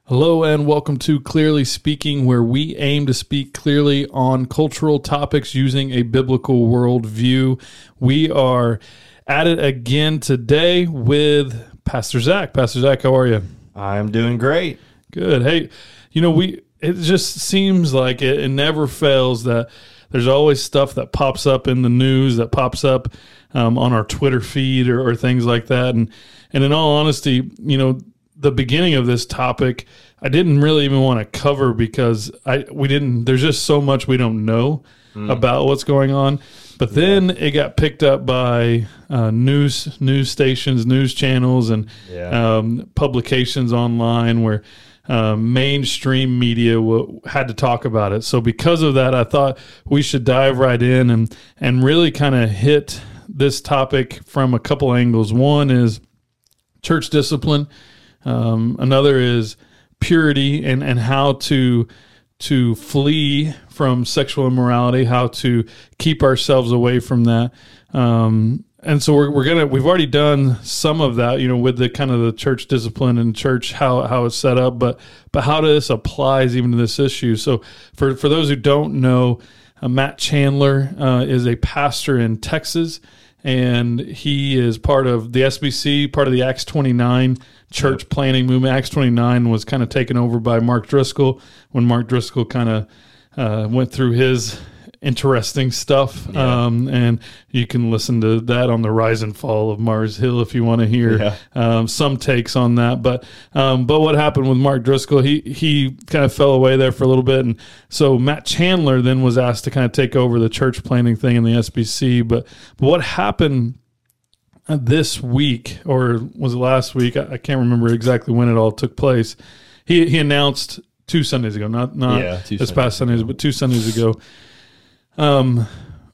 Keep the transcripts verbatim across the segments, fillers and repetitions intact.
Hello and welcome to Clearly Speaking, where we aim to speak clearly on cultural topics using a biblical worldview. We are at it again today with Pastor Zach. Pastor Zach, how are you? I'm doing great. Good. Hey, you know, we it just seems like it, it never fails that there's always stuff that pops up in the news, that pops up um, on our Twitter feed or, or things like that. And, and in all honesty, you know, the beginning of this topic, I didn't really even want to cover because I we didn't. There's just so much we don't know mm. about what's going on. But then yeah. it got picked up by uh, news news stations, news channels, and yeah. um, publications online where uh, mainstream media w- had to talk about it. So because of that, I thought we should dive right in and and really kind of hit this topic from a couple angles. One is church discipline. Um, another is purity and, and how to to flee from sexual immorality, how to keep ourselves away from that. Um, and so we're we're gonna we've already done some of that, you know, with the kind of the church discipline and church how how it's set up, but but how this applies even to this issue. So for for those who don't know, uh, Matt Chandler uh, is a pastor in Texas, and he is part of the S B C, part of the Acts twenty-nine church yep. planning movement. Acts twenty-nine was kind of taken over by Mark Driscoll when Mark Driscoll kind of uh, went through his interesting stuff. Yeah. Um, and you can listen to that on the Rise and Fall of Mars Hill if you want to hear yeah. um, some takes on that. But um, but what happened with Mark Driscoll, he, he kind of fell away there for a little bit. And so Matt Chandler then was asked to kind of take over the church planning thing in the S B C. But, but what happened this week, or was it last week? I, I can't remember exactly when it all took place. He he announced two Sundays ago, not not yeah, this past Sundays, but two Sundays ago. Um,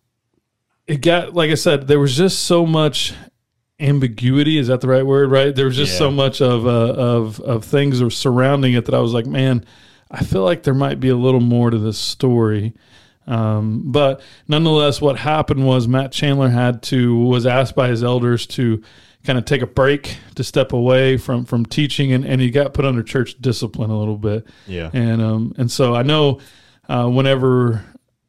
it got, like I said, there was just so much ambiguity. Is that the right word? Right? There was just yeah. so much of uh, of of things surrounding it that I was like, man, I feel like there might be a little more to this story. Um, but nonetheless, what happened was Matt Chandler had to, was asked by his elders to kind of take a break, to step away from, from teaching, and, and he got put under church discipline a little bit. Yeah. And, um, and so I know, uh, whenever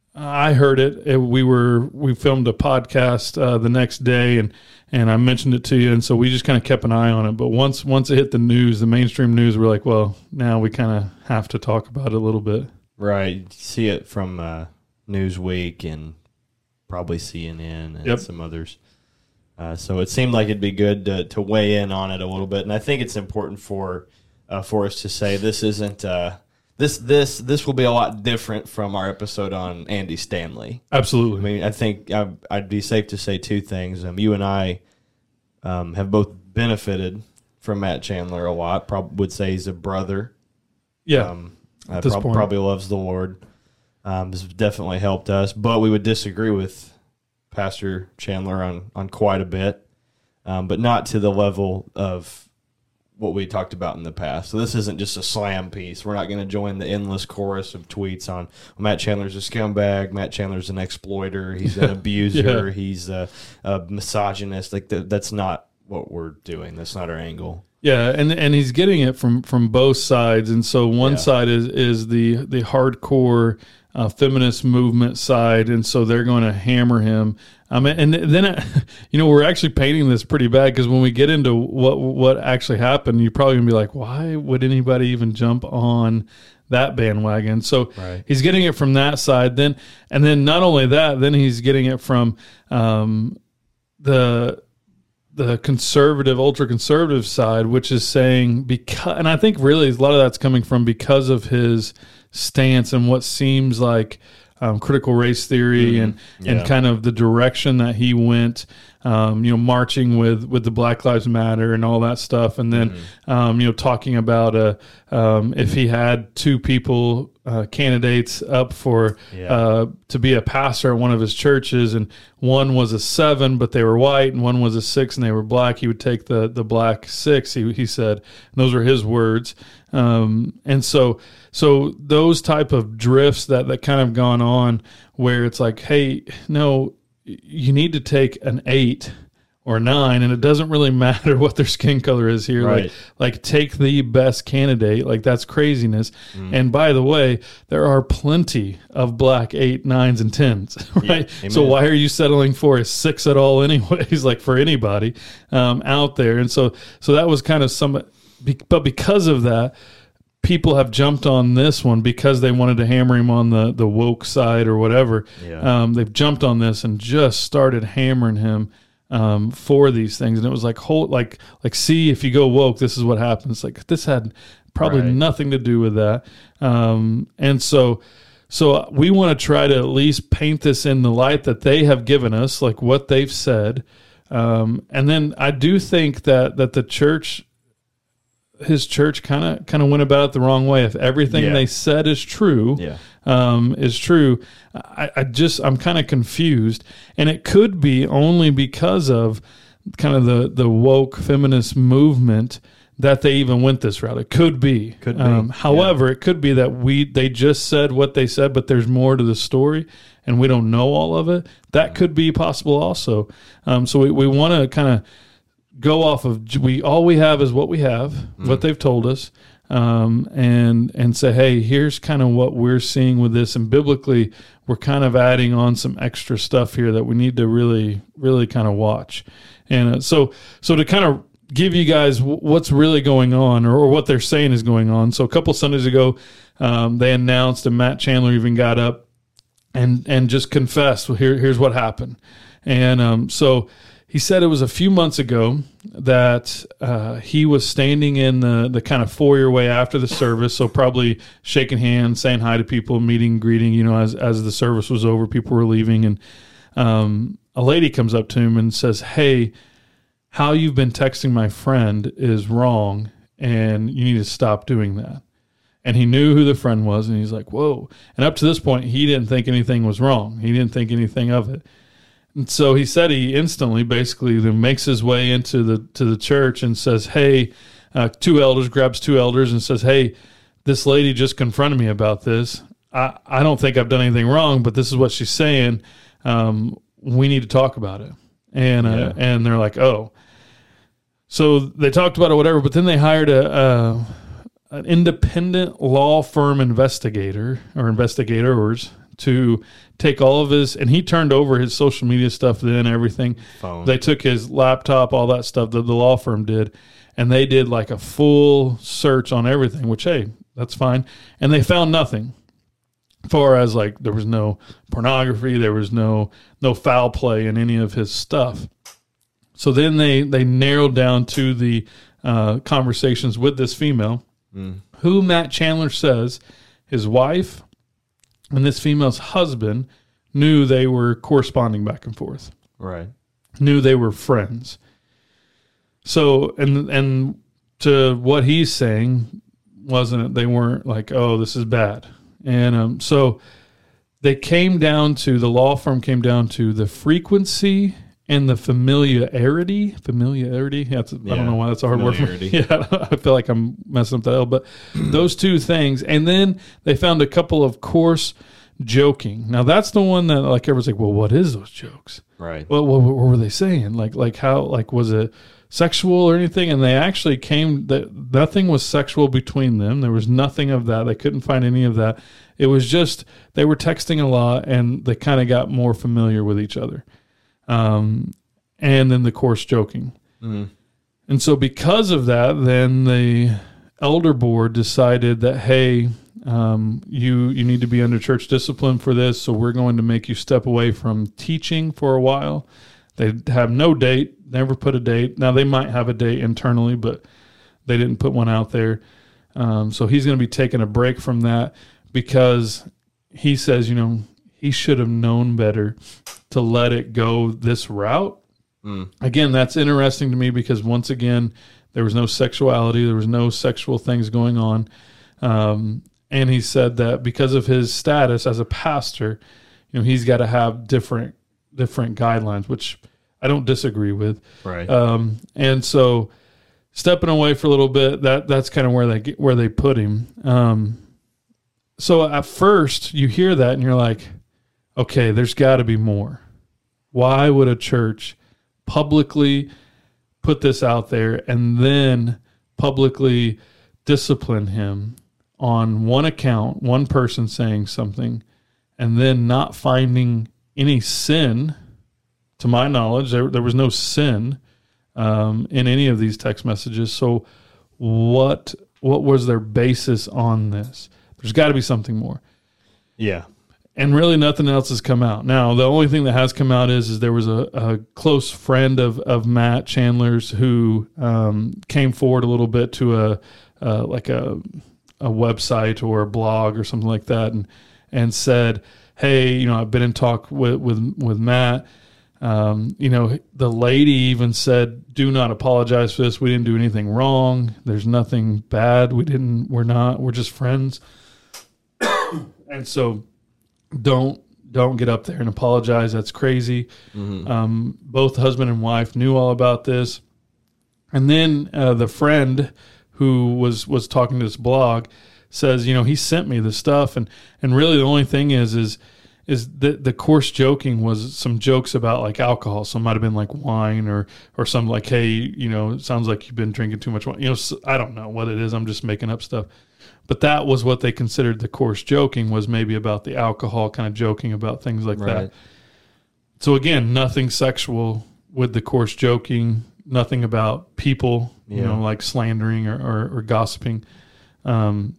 I heard it, it, we were, we filmed a podcast, uh, the next day and, and I mentioned it to you. And so we just kind of kept an eye on it. But once, once it hit the news, the mainstream news, we're like, well, now we kind of have to talk about it a little bit. Right. You see it from, uh, Newsweek and probably C N N and yep. some others. Uh, so it seemed like it'd be good to, to weigh in on it a little bit. And I think it's important for uh, for us to say this isn't uh, this this this will be a lot different from our episode on Andy Stanley. Absolutely. I mean, I think I, I'd be safe to say two things. Um, you and I um, have both benefited from Matt Chandler a lot. Probably would say he's a brother. Yeah. Um, uh, prob- probably loves the Lord. Um, this has definitely helped us, but we would disagree with Pastor Chandler on, on quite a bit, um, but not to the level of what we talked about in the past. So this isn't just a slam piece. We're not going to join the endless chorus of tweets on well, Matt Chandler's a scumbag, Matt Chandler's an exploiter, he's an abuser, yeah. he's a, a misogynist. Like the, that's not what we're doing. That's not our angle. Yeah, and and he's getting it from, from both sides, and so one yeah. side is is the the hardcore uh, feminist movement side, and so they're going to hammer him. I mean, and then it, you know we're actually painting this pretty bad because when we get into what what actually happened, you're probably gonna be like, why would anybody even jump on that bandwagon? So right. he's getting it from that side, then and then not only that, then he's getting it from um, the. the conservative, ultra-conservative side, which is saying, because, and I think really a lot of that's coming from because of his stance and what seems like um, critical race theory mm, and, yeah. and kind of the direction that he went, um, you know, marching with, with the Black Lives Matter and all that stuff. And then, mm. um, you know, talking about uh, um, if he had two people, uh, candidates up for yeah. uh, to be a pastor at one of his churches, and one was a seven, but they were white, and one was a six, and they were black, he would take the, the black six, he, he said. And those are his words. Um, and so so those type of drifts that, that kind of gone on where it's like, hey, no, you need to take an eight or nine, and it doesn't really matter what their skin color is here. Right. Like, like take the best candidate. Like, that's craziness. Mm. And by the way, there are plenty of black eight, nines, and tens, right? Yeah. So why are you settling for a six at all anyways, like for anybody um, out there? And so, so that was kind of some, but because of that, people have jumped on this one because they wanted to hammer him on the, the woke side or whatever. Yeah. Um, they've jumped on this and just started hammering him um, for these things. And it was like, hold, like, like, see, if you go woke, this is what happens. Like, this had probably Right. nothing to do with that. Um, and so, so we want to try to at least paint this in the light that they have given us, like what they've said. Um, and then I do think that, that the church, his church kind of kind of went about it the wrong way. If everything Yeah. they said is true, Yeah. um, is true, I, I just I'm kind of confused, and it could be only because of kind of the the woke feminist movement that they even went this route. It could be. Could be. Um, however, it could be that we they just said what they said, but there's more to the story, and we don't know all of it. That could be possible also. Um, so we we want to kind of go off of we all we have is what we have, mm. what they've told us, um, and and say, hey, here's kind of what we're seeing with this, and biblically, we're kind of adding on some extra stuff here that we need to really, really kind of watch, and uh, so so to kind of give you guys w- what's really going on, or, or what they're saying is going on. So a couple Sundays ago, um, they announced, and Matt Chandler even got up and and just confessed. Well, here here's what happened, and um, so. He said it was a few months ago that uh, he was standing in the, the kind of foyer way after the service, so probably shaking hands, saying hi to people, meeting, greeting, you know, as as the service was over, people were leaving, and um, a lady comes up to him and says, hey, how you've been texting my friend is wrong, and you need to stop doing that. And he knew who the friend was, and he's like, whoa. And up to this point, he didn't think anything was wrong. He didn't think anything of it. And so he said he instantly basically then makes his way into the to the church and says, hey, uh, two elders, grabs two elders and says, hey, this lady just confronted me about this. I, I don't think I've done anything wrong, but this is what she's saying. Um, we need to talk about it. And uh, Yeah. and they're like, oh. So they talked about it, whatever, but then they hired a, a an independent law firm investigator or investigators to take all of his, and he turned over his social media stuff then, everything. Phone. They took his laptop, all that stuff that the law firm did, and they did like a full search on everything, which, hey, that's fine. And they found nothing. As far as like there was no pornography, there was no no foul play in any of his stuff. So then they, they narrowed down to the uh, conversations with this female, mm. who Matt Chandler says his wife and this female's husband knew they were corresponding back and forth. Right. Knew they were friends. So, and and to what he's saying, wasn't it? They weren't like, oh, this is bad. And um, so they came down to, the law firm came down to the frequency and the familiarity. Familiarity? Yeah, that's, yeah. I don't know why that's a hard word for me. Yeah, I feel like I'm messing up the L, but those two things. And then they found a couple of coarse joking. Now, that's the one that, like, everyone's like, well, what is those jokes? Right. Well, what, what were they saying? Like, like how, like, was it sexual or anything? And they actually came, that nothing was sexual between them. There was nothing of that. They couldn't find any of that. It was just, they were texting a lot, and they kind of got more familiar with each other. Um, and then the coarse joking. Mm. And so because of that, then the elder board decided that, hey, um, you, you need to be under church discipline for this. So we're going to make you step away from teaching for a while. They have no date, never put a date. Now they might have a date internally, but they didn't put one out there. Um, so he's going to be taking a break from that because he says, you know, he should have known better to let it go this route. Mm. Again, that's interesting to me because once again, there was no sexuality. There was no sexual things going on. Um, and he said that because of his status as a pastor, you know, he's got to have different, different guidelines, which I don't disagree with. Right. Um, and so stepping away for a little bit, that that's kind of where they get, where they put him. Um, so at first you hear that and you're like, okay, there's got to be more. Why would a church publicly put this out there and then publicly discipline him on one account, one person saying something, and then not finding any sin. To my knowledge, there, there was no sin um, in any of these text messages. So what what was their basis on this? There's got to be something more. Yeah. And really nothing else has come out. Now, the only thing that has come out is, is there was a, a close friend of, of Matt Chandler's who um, came forward a little bit to a uh, like a a website or a blog or something like that and and said, hey, you know, I've been in talk with with, with Matt. Um, you know, the lady even said, do not apologize for this. We didn't do anything wrong. There's nothing bad. We didn't, we're not, we're just friends. And so don't, don't get up there and apologize. That's crazy. Mm-hmm. Um, both husband and wife knew all about this. And then, uh, the friend who was, was talking to this blog says, you know, he sent me the stuff. And, and really the only thing is, is, is the the coarse joking was some jokes about like alcohol. Some might have been like wine or or something like, hey, you know, it sounds like you've been drinking too much wine. You know, so I don't know what it is. I'm just making up stuff. But that was what they considered the coarse joking, was maybe about the alcohol, kind of joking about things like right. that. So again, nothing sexual with the coarse joking, nothing about people, yeah. you know, like slandering or, or, or gossiping. Um,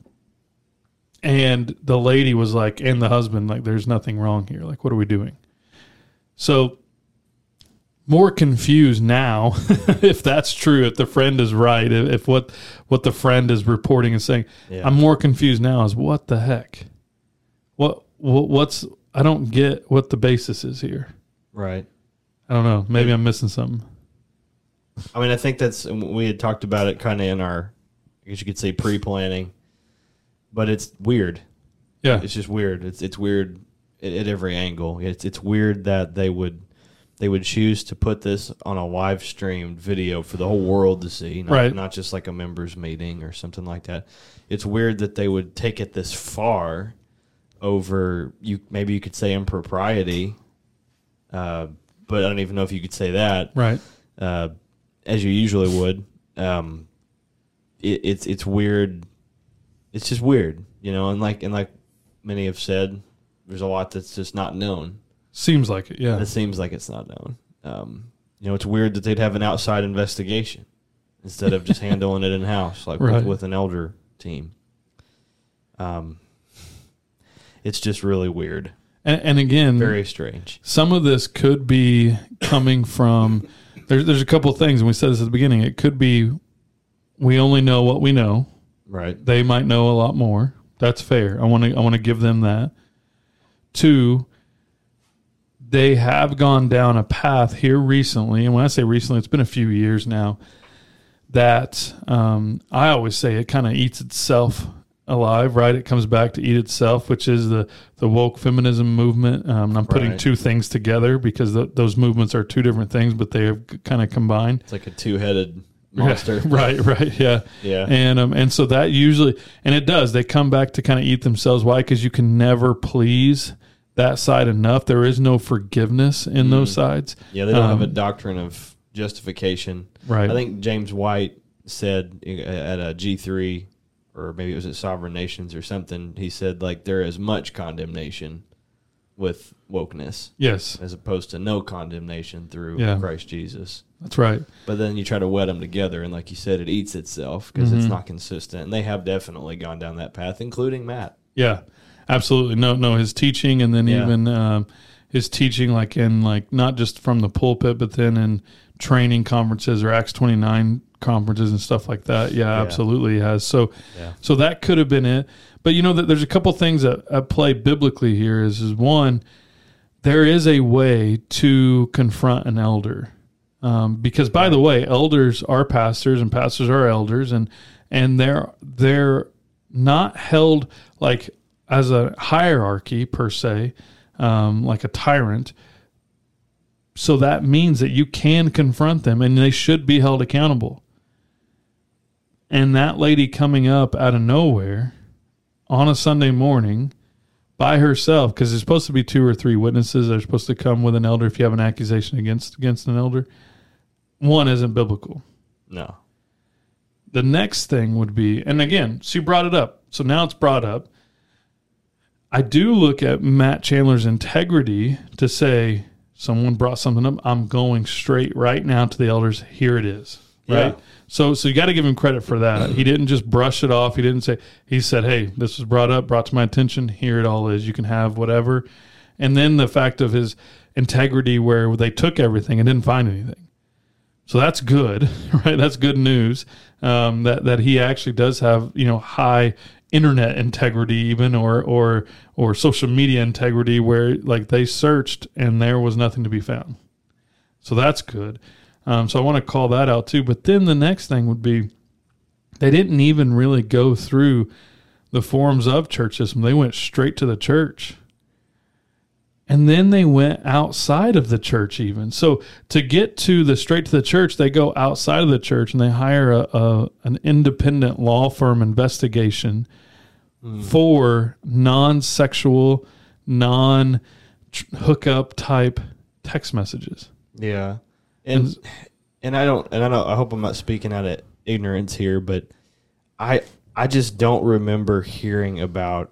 And the lady was like, and the husband, like, there's nothing wrong here. Like, what are we doing? So, more confused now, if that's true, if the friend is right, if, if what what the friend is reporting and saying, yeah. I'm more confused now as what the heck? What, what what's, I don't get what the basis is here. Right. I don't know. Maybe I'm missing something. I mean, I think that's, we had talked about it kind of in our, I guess you could say pre-planning. But it's weird. Yeah. It's just weird. It's it's weird at, at every angle. It's it's weird that they would they would choose to put this on a live streamed video for the whole world to see, not, right. not just like a members meeting or something like that. It's weird that they would take it this far over, you maybe you could say impropriety, uh, but I don't even know if you could say that. Right. Uh, as you usually would. Um, it, it's it's weird. It's just weird, you know, and like and like many have said, there's a lot that's just not known. Seems like it, yeah. It seems like it's not known. Um, you know, it's weird that they'd have an outside investigation instead of just handling it in house, like right. with, with an elder team. Um, it's just really weird. And, and again, very strange. Some of this could be coming from. There's there's a couple of things, and we said this at the beginning. It could be we only know what we know. Right. They might know a lot more. That's fair. I want to I want to give them that. Two, they have gone down a path here recently, and when I say recently, it's been a few years now, that um, I always say it kind of eats itself alive, right? It comes back to eat itself, which is the, the woke feminism movement. Um, and I'm putting right. two things together because the, those movements are two different things, but they have kind of combined. It's like a two-headed monster. right, right, yeah. Yeah. And um, and so that usually, and it does, they come back to kind of eat themselves. Why? Because you can never please that side enough. There is no forgiveness in mm. those sides. Yeah, they don't um, have a doctrine of justification. Right. I think James White said at a G three, or maybe it was at Sovereign Nations or something, he said, like, there is much condemnation with wokeness. Yes. As opposed to no condemnation through yeah. Christ Jesus. That's right. But then you try to wed them together, and like you said, it eats itself because mm-hmm. it's not consistent. And they have definitely gone down that path, including Matt. Yeah, absolutely. No, no, his teaching, and then yeah. even um, his teaching, like in like not just from the pulpit, but then in training conferences or Acts twenty-nine conferences and stuff like that. Yeah, yeah. absolutely has. So, yeah. so that could have been it. But you know that there's a couple things that at play biblically here. Is is one, there is a way to confront an elder. Um, because, by the way, elders are pastors and pastors are elders, and and they're they're not held like as a hierarchy per se, um, like a tyrant. So that means that you can confront them, and they should be held accountable. And that lady coming up out of nowhere on a Sunday morning by herself, because there's supposed to be two or three witnesses that are supposed to come with an elder if you have an accusation against against an elder. one isn't biblical. No. The next thing would be, and again, she brought it up, so now it's brought up. I do look at Matt Chandler's integrity to say, someone brought something up, I'm going straight right now to the elders. Here it is. Right? Yeah. So so you got to give him credit for that. He didn't just brush it off. He didn't say, he said, hey, this was brought up, brought to my attention. Here it all is. You can have whatever. And then the fact of his integrity where they took everything and didn't find anything. So that's good, right? That's good news, um, that, that he actually does have, you know, high internet integrity even, or, or, or social media integrity where like they searched and there was nothing to be found. So that's good. Um, so I want to call that out too. But then the next thing would be they didn't even really go through the forms of church system. They went straight to the church. And then they went outside of the church even. So to get to the straight to the church, they go outside of the church and they hire a, a an independent law firm investigation mm. for non-sexual, non-hookup type text messages. Yeah. And and, and I don't and I don't I hope I'm not speaking out of ignorance here, but I I just don't remember hearing about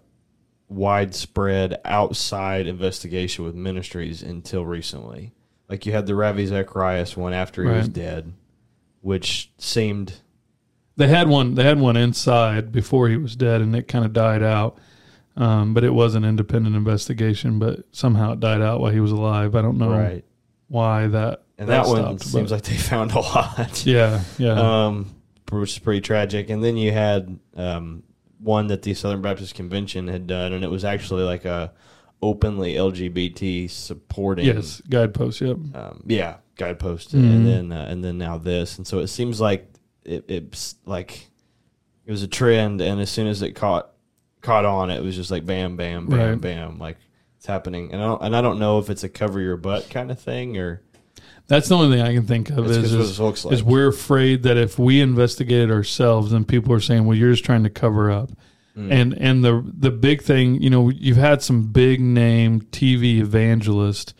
widespread outside investigation with ministries until recently. Like you had the Ravi Zacharias one after he right. was dead, which seemed they had one they had one inside before he was dead, and it kind of died out. Um, but it was an independent investigation, but somehow it died out while he was alive. I don't know right. why that and that, that one stopped, seems like they found a lot. Yeah, yeah. Um, which is pretty tragic. And then you had um one that the Southern Baptist Convention had done, and it was actually like a openly L G B T supporting. Yes, guidepost. Yep. Um, yeah, guidepost, mm-hmm. and then uh, and then now this, and so it seems like it, it's like it was a trend, and as soon as it caught caught on, it was just like bam, bam, bam, right. bam, like it's happening, and I don't, and I don't know if it's a cover your butt kind of thing or. That's the only thing I can think of is, is, like. is we're afraid that if we investigate it ourselves, then people are saying, well, you're just trying to cover up. Mm. And and the the big thing, you know, you've had some big name T V evangelists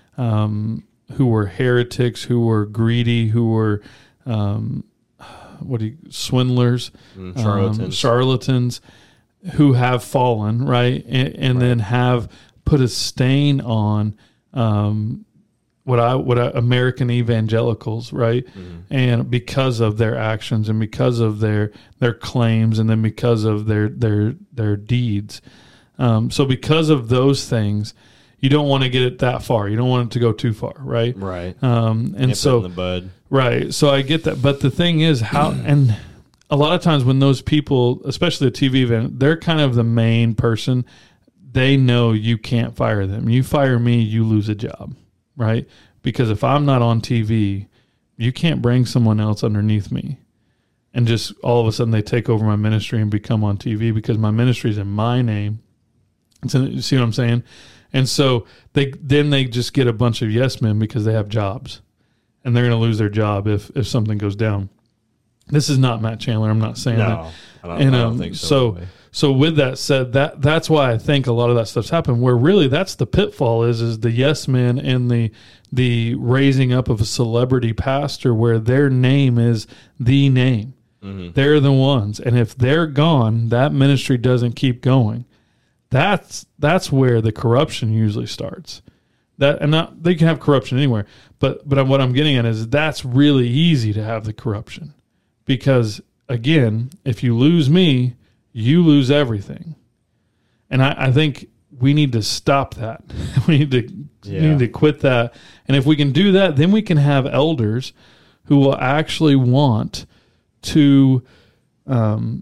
um, who were heretics, who were greedy, who were, um, what do you, swindlers, mm, charlatans. Um, charlatans, who have fallen, right? And, and right. then have put a stain on um what I what I, American evangelicals, right? Mm-hmm. And because of their actions and because of their their claims and then because of their their their deeds. Um, so because of those things, you don't want to get it that far. You don't want it to go too far, right? Right. Um, and Nip so it in the bud. Right. So I get that. But the thing is how and a lot of times when those people, especially the T V event, they're kind of the main person. They know you can't fire them. You fire me, you lose a job. Right? Because if I'm not on T V, you can't bring someone else underneath me and just all of a sudden they take over my ministry and become on T V because my ministry is in my name. So, you see what I'm saying? And so they then they just get a bunch of yes men because they have jobs and they're going to lose their job if, if something goes down. This is not Matt Chandler. I'm not saying no, that. I don't, and, I don't um, think so. So, anyway. So with that said, that that's why I think a lot of that stuff's happened. Where really that's the pitfall is is the yes men and the the raising up of a celebrity pastor where their name is the name. Mm-hmm. They're the ones, and if they're gone, that ministry doesn't keep going. That's that's where the corruption usually starts. That and not they can have corruption anywhere, but but what I'm getting at is that's really easy to have the corruption because again, if you lose me, you lose everything. And I, I think we need to stop that. we need to yeah. we need to quit that. And if we can do that, then we can have elders who will actually want to um,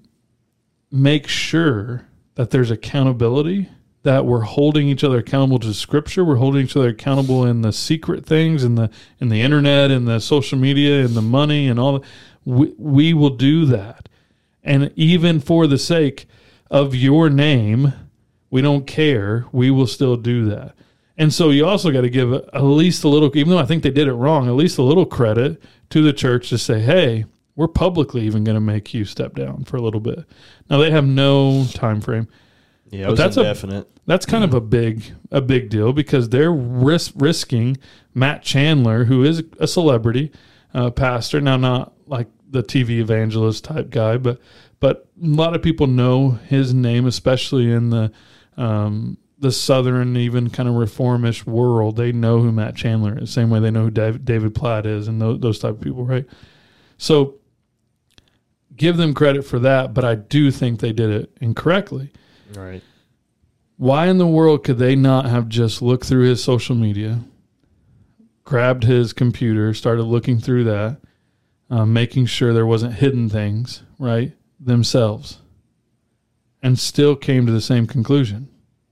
make sure that there's accountability, that we're holding each other accountable to Scripture. We're holding each other accountable in the secret things, in the in the internet, in the social media, in the money, and all. We, we will do that. And even for the sake of your name, we don't care. We will still do that. And so you also got to give at least a little, even though I think they did it wrong, at least a little credit to the church to say, hey, we're publicly even going to make you step down for a little bit. Now, they have no time frame. Yeah, it was that's indefinite. A, that's kind mm-hmm. of a big a big deal because they're risk, risking Matt Chandler, who is a celebrity, uh, pastor. Now, not like the T V evangelist type guy, but but a lot of people know his name, especially in the um, the Southern, even kind of reformish world. They know who Matt Chandler is, same way they know who David, David Platt is, and those, those type of people, right? So give them credit for that, but I do think they did it incorrectly. Right. Why in the world could they not have just looked through his social media, grabbed his computer, started looking through that, uh, making sure there wasn't hidden things, right, themselves, and still came to the same conclusion?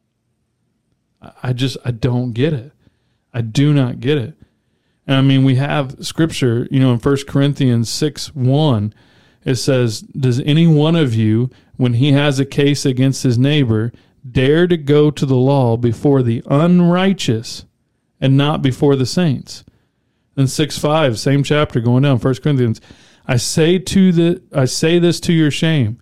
I just, I don't get it. I do not get it. And I mean, we have scripture, you know, in First Corinthians six one, it says, does any one of you, when he has a case against his neighbor, dare to go to the law before the unrighteous and not before the saints? And six five, same chapter going down, First Corinthians, I say to the I say this to your shame.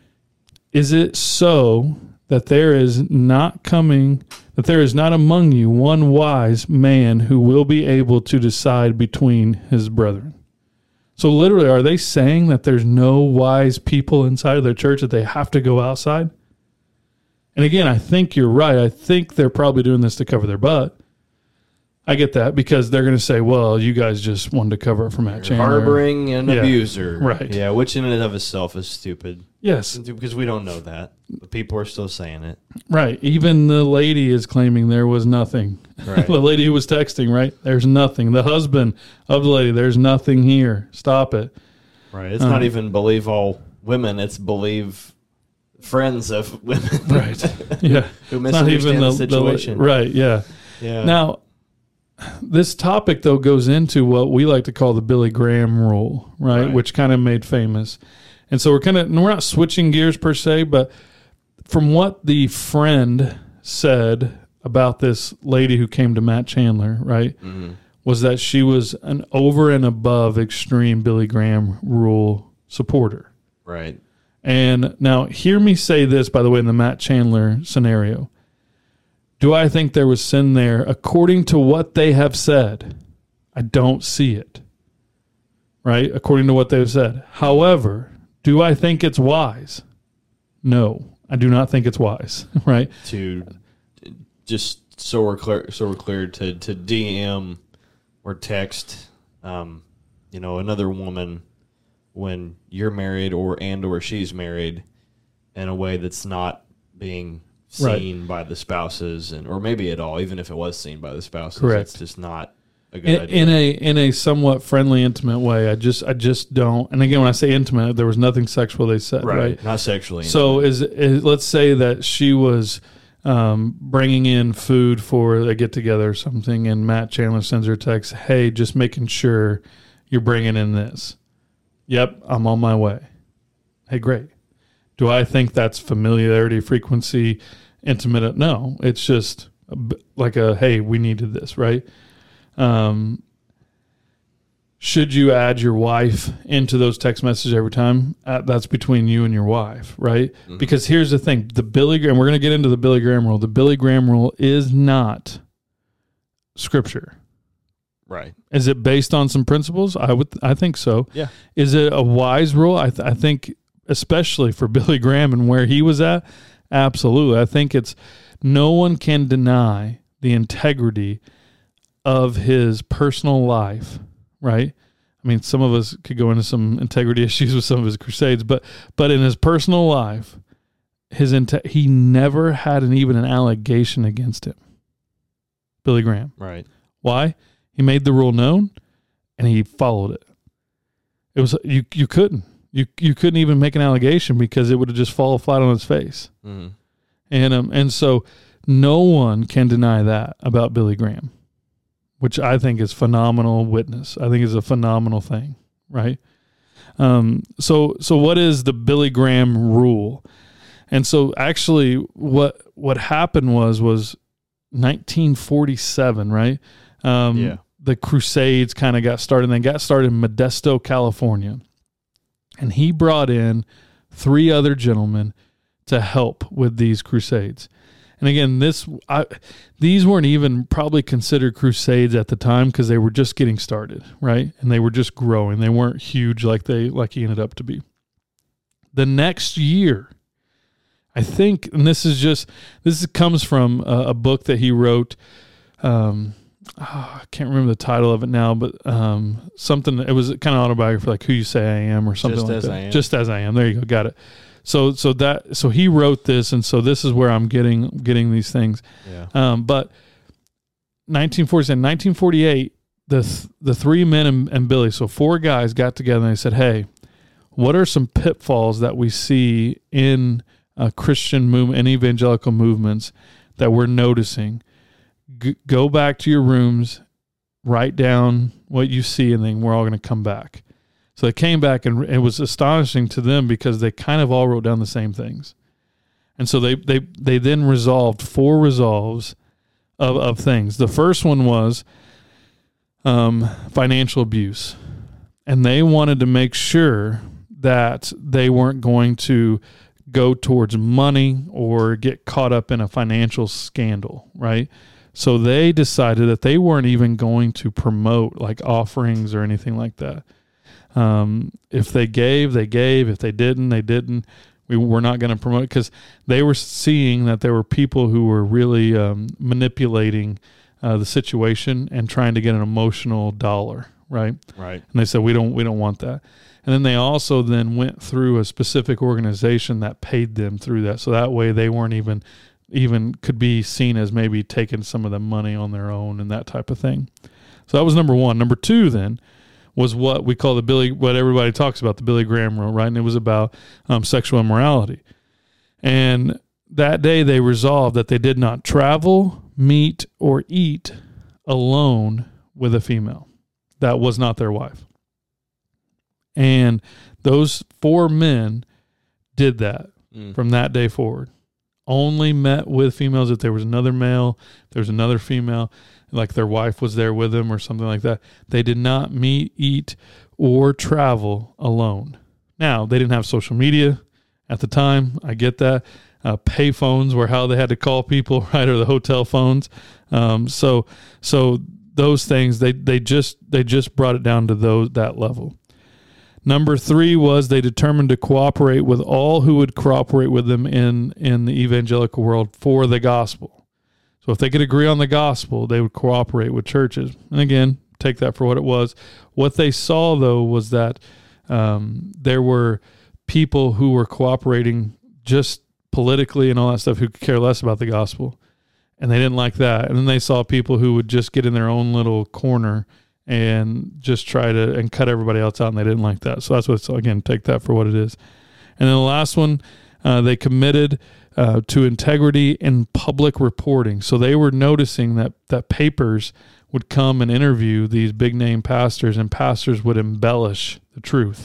Is it so that there is not coming that there is not among you one wise man who will be able to decide between his brethren? So literally, are they saying that there's no wise people inside of their church, that they have to go outside? And again, I think you're right. I think they're probably doing this to cover their butt. I get that, because they're going to say, well, you guys just wanted to cover it for Matt Chandler. Harboring an yeah. abuser. Right. Yeah, which in and of itself is stupid. Yes. Because we don't know that. But people are still saying it. Right. Even the lady is claiming there was nothing. Right. The lady who was texting, right? There's nothing. The husband of the lady, there's nothing here. Stop it. Right. It's um, not even believe all women. It's believe friends of women. Right. Yeah. Who misunderstand the, the situation. The, right. Yeah. Yeah. Now, this topic, though, goes into what we like to call the Billy Graham rule, right? Right. Which kind of made famous. And so we're kind of, we're not switching gears per se, but from what the friend said about this lady who came to Matt Chandler, right, mm-hmm. was that she was an over and above extreme Billy Graham rule supporter. Right. And now hear me say this, by the way, in the Matt Chandler scenario. Do I think there was sin there? According to what they have said, I don't see it. Right? According to what they've said. However, do I think it's wise? No, I do not think it's wise. Right? To just so we're clear, so we're clear to to D M or text, um, you know, another woman when you're married or and or she's married in a way that's not being seen right. by the spouses, and or maybe at all, even if it was seen by the spouses. Correct. It's just not a good in, idea. In a in a somewhat friendly, intimate way. I just I just don't. And again, when I say intimate, there was nothing sexual they said, right? right? Not sexually. So is, is let's say that she was um, bringing in food for a get together or something, and Matt Chandler sends her a text, "Hey, just making sure you're bringing in this." Yep, I'm on my way. Hey, great. Do I think that's familiarity, frequency, intimate? No, it's just like a, hey, we needed this, right? Um, should you add your wife into those text messages every time? Uh, that's between you and your wife, right? Mm-hmm. Because here's the thing. The Billy Graham, we're going to get into the Billy Graham rule. The Billy Graham rule is not scripture. Right. Is it based on some principles? I would, I think so. Yeah. Is it a wise rule? I, th- I think, especially for Billy Graham and where he was at, absolutely. I think it's, no one can deny the integrity of his personal life, right? I mean, some of us could go into some integrity issues with some of his crusades, but but in his personal life, his inte- he never had an, even an allegation against him. Billy Graham. Right. Why? He made the rule known, and he followed it. It was you. You couldn't. You you couldn't even make an allegation because it would have just fallen flat on its face. Mm-hmm. And um and so no one can deny that about Billy Graham, which I think is phenomenal witness. I think is a phenomenal thing, right? Um. So so what is the Billy Graham rule? And so actually, what what happened was was nineteen forty-seven, right? Um, yeah. The Crusades kind of got started. And they got started in Modesto, California. And he brought in three other gentlemen to help with these Crusades. And again, this I, these weren't even probably considered crusades at the time because they were just getting started, right? And they were just growing. They weren't huge like they like he ended up to be. The next year, I think, and this is just this comes from a, a book that he wrote. Um, oh, I can't remember the title of it now, but um, something. It was kind of autobiography, like "Who You Say I Am" or something just like as that. I am. Just as I am. There you go. Got it. So so that so he wrote this, and so this is where I'm getting getting these things. Yeah. Um, but nineteen forty-seven, nineteen forty-eight, the th- the three men and, and Billy, so four guys got together and they said, "Hey, what are some pitfalls that we see in a Christian movement and evangelical movements that we're noticing? G- go back to your rooms, write down what you see, and then we're all going to come back." So they came back, and it was astonishing to them because they kind of all wrote down the same things. And so they they, they then resolved four resolves of, of things. The first one was um, financial abuse. And they wanted to make sure that they weren't going to go towards money or get caught up in a financial scandal, right? So they decided that they weren't even going to promote like offerings or anything like that. Um, if they gave, they gave. If they didn't, they didn't. We were not going to promote it because they were seeing that there were people who were really um, manipulating uh, the situation and trying to get an emotional dollar, right? Right. And they said, we don't, we don't want that. And then they also then went through a specific organization that paid them through that. So that way they weren't even, even could be seen as maybe taking some of the money on their own and that type of thing. So that was number one. Number two then was what we call the Billy, what everybody talks about, the Billy Graham rule, right? And it was about um, sexual immorality. And that day they resolved that they did not travel, meet, or eat alone with a female that was not their wife. And those four men did that mm. from that day forward. Only met with females if there was another male, if there was another female, like their wife was there with them or something like that. They did not meet, eat, or travel alone. Now, they didn't have social media at the time. I get that. Uh, pay phones were how they had to call people, right, or the hotel phones. Um, so, so those things they they just they just brought it down to those that level. Number three was they determined to cooperate with all who would cooperate with them in in the evangelical world for the gospel. So if they could agree on the gospel, they would cooperate with churches. And again, take that for what it was. What they saw, though, was that um, there were people who were cooperating just politically and all that stuff who could care less about the gospel. And they didn't like that. And then they saw people who would just get in their own little corner and just try to and cut everybody else out, and they didn't like that. So that's what, so again, take that for what it is. And then the last one, uh, they committed Uh, to integrity in public reporting. So they were noticing that that papers would come and interview these big name pastors, and pastors would embellish the truth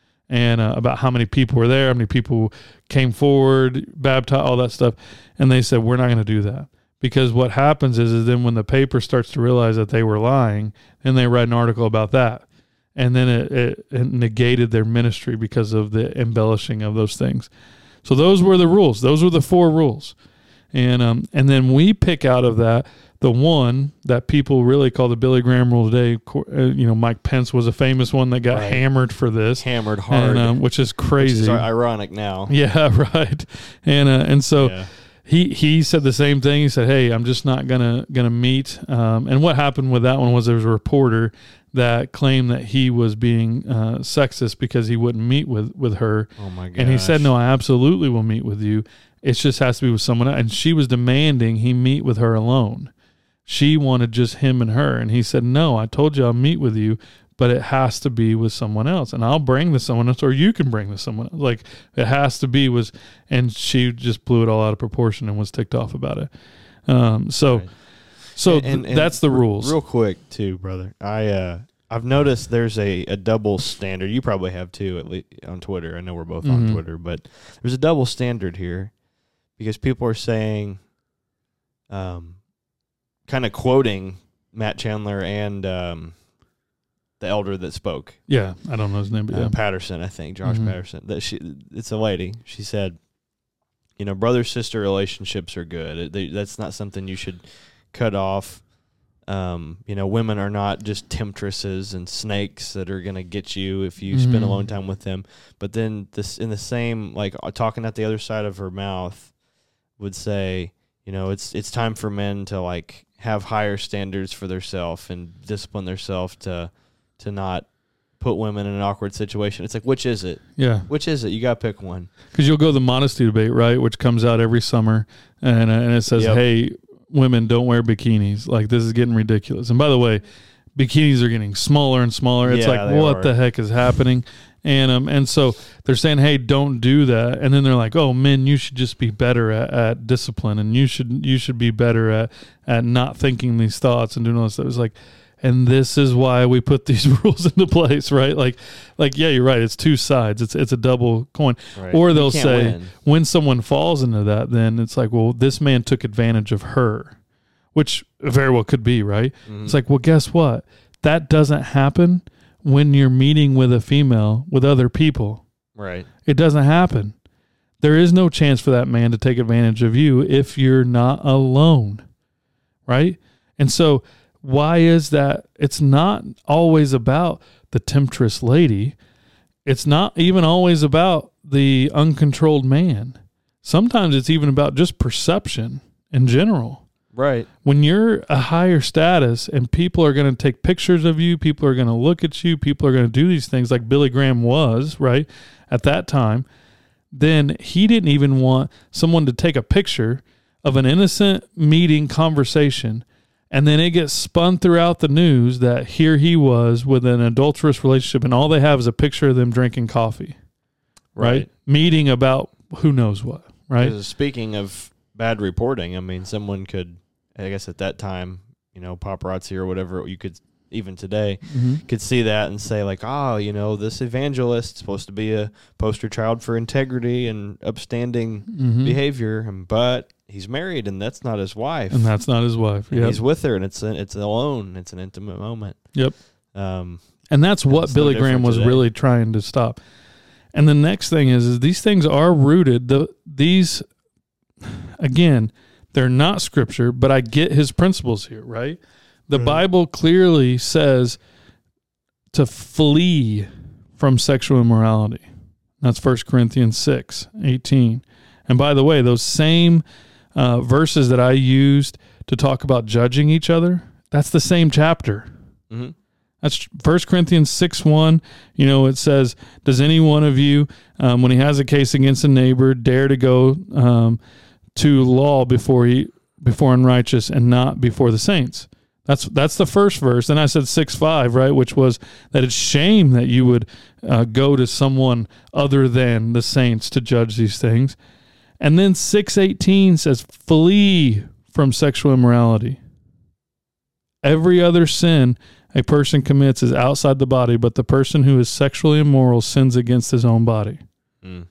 and uh, about how many people were there, how many people came forward, baptized, all that stuff. And they said, we're not going to do that, because what happens is, is then when the paper starts to realize that they were lying, then they write an article about that. And then it, it, it negated their ministry because of the embellishing of those things. So those were the rules. Those were the four rules. And um, and then we pick out of that the one that people really call the Billy Graham rule today. Uh, you know, Mike Pence was a famous one that got right. hammered for this. Hammered hard. And, um, which is crazy. Which is ironic now. Yeah, right. And uh, and so yeah. he he said the same thing. He said, hey, I'm just not going to gonna meet. Um, and what happened with that one was there was a reporter that claimed that he was being uh, sexist because he wouldn't meet with, with her. Oh my gosh. And he said, no, I absolutely will meet with you. It just has to be with someone else. And she was demanding he meet with her alone. She wanted just him and her. And he said, no, I told you I'll meet with you, but it has to be with someone else. And I'll bring the someone else, or you can bring the someone else. Like, it has to be was, and she just blew it all out of proportion and was ticked off about it. Um, so... Right. So and, and, and that's the rules. Real quick, too, brother. I uh, I've noticed there's a, a double standard. You probably have too, at least on Twitter. I know we're both mm-hmm. on Twitter, but there's a double standard here because people are saying, um, kind of quoting Matt Chandler and um, the elder that spoke. Yeah, I don't know his name, but uh, yeah. Patterson, I think, Josh mm-hmm. Patterson. That she, it's a lady. She said, you know, brother-sister relationships are good. It, they, that's not something you should cut off. Um, you know, women are not just temptresses and snakes that are going to get you if you mm-hmm. spend alone time with them. But then this, in the same, like talking at the other side of her mouth, would say, you know, it's it's time for men to like have higher standards for themselves and discipline themselves to to not put women in an awkward situation. It's like, which is it? Yeah. Which is it? You got to pick one. Because you'll go to the modesty debate, right, which comes out every summer, and, and it says, yep. hey, women, don't wear bikinis. Like, this is getting ridiculous. And by the way, bikinis are getting smaller and smaller. It's yeah, like, what are. the heck is happening? And um, and so they're saying, hey, don't do that. And then they're like, oh, men, you should just be better at, at discipline, and you should you should be better at, at not thinking these thoughts and doing all this stuff. It's like, and this is why we put these rules into place, right? Like, like yeah, you're right. It's two sides. It's it's a double coin. Right. Or they'll say, win. when someone falls into that, then it's like, well, this man took advantage of her, which very well could be, right? Mm-hmm. It's like, well, guess what? That doesn't happen when you're meeting with a female with other people. Right. It doesn't happen. There is no chance for that man to take advantage of you if you're not alone, right? And so why is that? It's not always about the temptress lady. It's not even always about the uncontrolled man. Sometimes it's even about just perception in general. Right. When you're a higher status and people are going to take pictures of you, people are going to look at you, people are going to do these things like Billy Graham was, right, at that time, then he didn't even want someone to take a picture of an innocent meeting conversation, and then it gets spun throughout the news that here he was with an adulterous relationship, and all they have is a picture of them drinking coffee, right? right? Meeting about who knows what, right? Speaking of bad reporting, I mean, someone could, I guess at that time, you know, paparazzi or whatever, you could, even today, mm-hmm. could see that and say like, oh, you know, this evangelist is supposed to be a poster child for integrity and upstanding mm-hmm. behavior, but he's married and that's not his wife. And that's not his wife. Yep. He's with her and it's a, it's alone. It's an intimate moment. Yep. Um, and that's what that's Billy no Graham was today. really trying to stop. And the next thing is, is these things are rooted. The These, again, they're not scripture, but I get his principles here, right? The mm-hmm. Bible clearly says to flee from sexual immorality. That's First Corinthians six eighteen. And by the way, those same uh, verses that I used to talk about judging each other, that's the same chapter. Mm-hmm. That's First Corinthians six one. You know, it says, does any one of you, um, when he has a case against a neighbor, dare to go um, to law before he before unrighteous and not before the saints? That's that's the first verse. Then I said six five, right, which was that it's shame that you would uh, go to someone other than the saints to judge these things. And then six eighteen says, flee from sexual immorality. Every other sin a person commits is outside the body, but the person who is sexually immoral sins against his own body. Mm.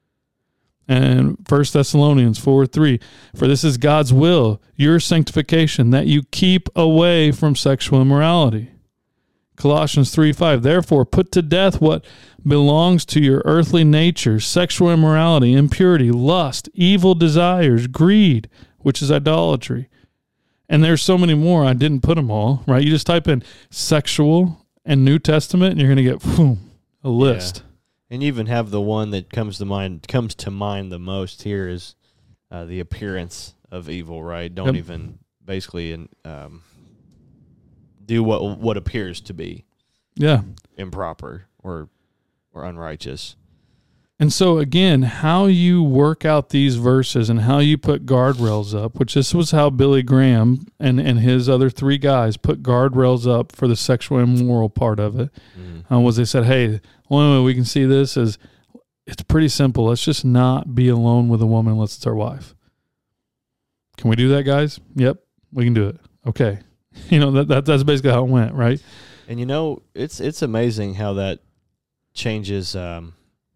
And First Thessalonians four three, for this is God's will, your sanctification, that you keep away from sexual immorality. Colossians three five, therefore put to death what belongs to your earthly nature, sexual immorality, impurity, lust, evil desires, greed, which is idolatry. And there's so many more. I didn't put them all, right? You just type in sexual and New Testament, and you're going to get boom, a list. Yeah. And you even have the one that comes to mind comes to mind the most here is uh, the appearance of evil, right? Don't yep. even basically um, do what what appears to be yeah improper or or unrighteous. And so again, how you work out these verses and how you put guardrails up, which this was how Billy Graham and, and his other three guys put guardrails up for the sexual immoral part of it, mm. uh, was they said, hey, the only way we can see this is it's pretty simple. Let's just not be alone with a woman unless it's our wife. Can we do that, guys? Yep, we can do it. Okay. You know, that, that that's basically how it went, right? And you know, it's it's amazing how that changes um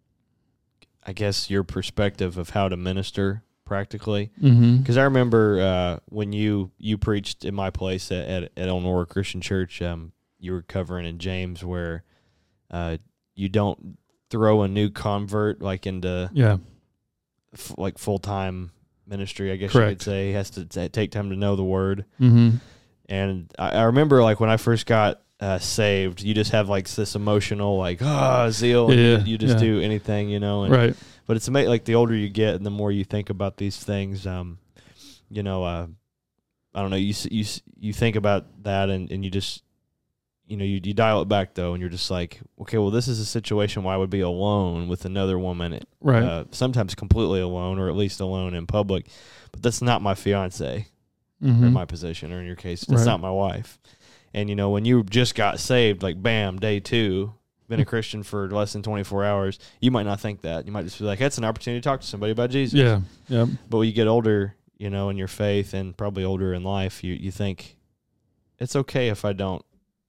I guess your perspective of how to minister practically. Because mm-hmm. I remember uh, when you you preached in my place at, at, at Elnora Christian Church, um, you were covering in James where uh, you don't throw a new convert like into yeah f- like full time ministry, I guess Correct. you could say. He has to t- take time to know the Word. Mm-hmm. And I, I remember, like, when I first got uh, saved, you just have like this emotional, like, ah, zeal. And Yeah, you, you just yeah. do anything, you know. And, Right. But it's amazing. Like, the older you get, and the more you think about these things, um, you know, uh, I don't know. You s- you s- you think about that, and, and you just, you know, you you dial it back though, and you're just like, okay, well, this is a situation where I would be alone with another woman, Right. uh, sometimes completely alone, or at least alone in public. But that's not my fiance, Mm-hmm. or my position, or in your case, that's Right. not my wife. And you know, when you just got saved, like bam, day two, been a Christian for less than twenty-four hours, you might not think that. You might just be like, that's an opportunity to talk to somebody about Jesus. Yeah. Yeah. But when you get older, you know, in your faith, and probably older in life, you, you think it's okay if I don't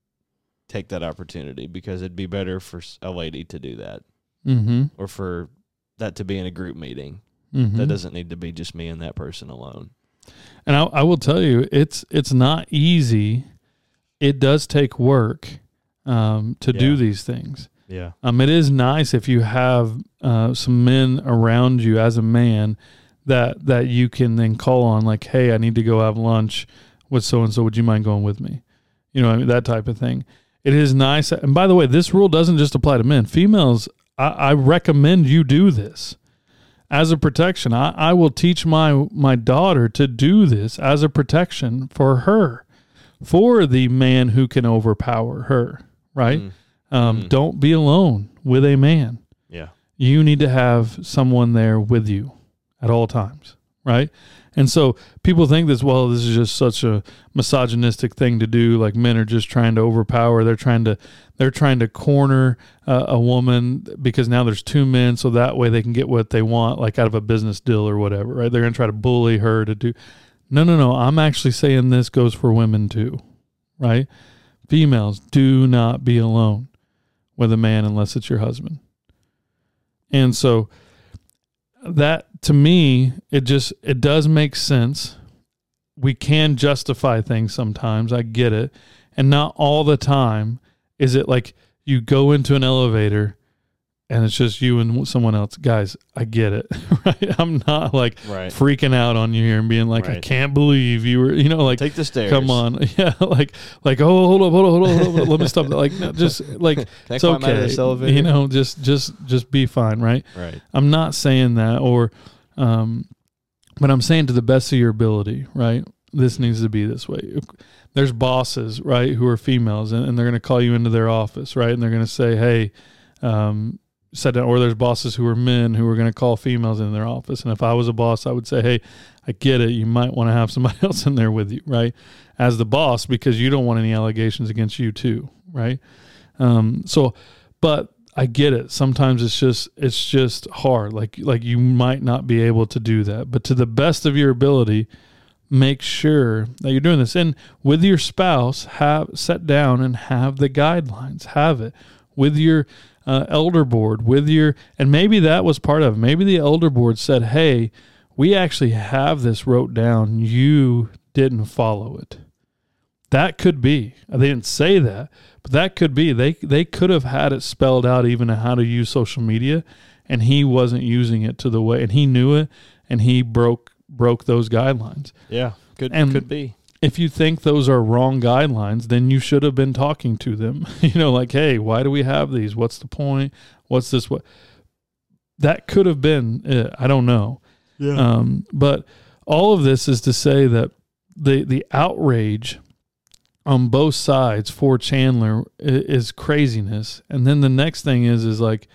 take that opportunity, because it'd be better for a lady to do that, Mm-hmm. or for that to be in a group meeting. Mm-hmm. That doesn't need to be just me and that person alone. And I, I will tell you, it's it's not easy. It does take work um, to do Yeah. these things. Yeah. Um, it is nice if you have uh, some men around you as a man that that you can then call on, like, hey, I need to go have lunch with so and so. Would you mind going with me? You know, I mean, that type of thing. It is nice. And by the way, this rule doesn't just apply to men. Females, I, I recommend you do this. As a protection, I, I will teach my my daughter to do this as a protection for her, for the man who can overpower her, right? Mm. Um, Mm. Don't be alone with a man. Yeah. You need to have someone there with you at all times, right? And so people think this, well, this is just such a misogynistic thing to do. Like, men are just trying to overpower. They're trying to, they're trying to corner uh, a woman because now there's two men, so that way they can get what they want, like out of a business deal or whatever, right? They're going to try to bully her to do. No, no, no. I'm actually saying this goes for women too, right? Females, do not be alone with a man unless it's your husband. And so that, to me, it just, it does make sense. We can justify things sometimes. I get it. And not all the time is it like you go into an elevator and it's just you and someone else. Guys, I get it, right? I'm not like Right. freaking out on you here and being like, I Right. can't believe you were, you know, like, Take the stairs. come on. Yeah. Like, like, oh, hold up, hold up, hold up, hold up. Let me stop that. Like, no, just like, Can I it's climb out of okay. this elevator? You know, just, just, just be fine. Right. Right. I'm not saying that, or, um, but I'm saying to the best of your ability, right? This needs to be this way. There's bosses, right, who are females, and, and they're going to call you into their office, right? And they're going to say, hey, um, sit down. Or there's bosses who are men who are going to call females in their office. And if I was a boss, I would say, hey, I get it. You might want to have somebody else in there with you, right? As the boss, because you don't want any allegations against you too, right? Um, so, but I get it. Sometimes it's just, it's just hard. Like, like you might not be able to do that, but to the best of your ability, make sure that you're doing this. And with your spouse, have sit down and have the guidelines, have it with your uh, elder board, with your, and maybe that was part of it. Maybe the elder board said, hey, we actually have this wrote down. You didn't follow it. That could be. They didn't say that, but that could be. They they could have had it spelled out even how to use social media, and he wasn't using it to the way, and he knew it, and he broke broke those guidelines. Yeah. Could And could be. If you think those are wrong guidelines, then you should have been talking to them. You know, like, hey, why do we have these? What's the point? What's this? What? That could have been it. I don't know. Yeah. Um, but all of this is to say that the the outrage on both sides for Chandler is, is craziness. And then the next thing is, is like,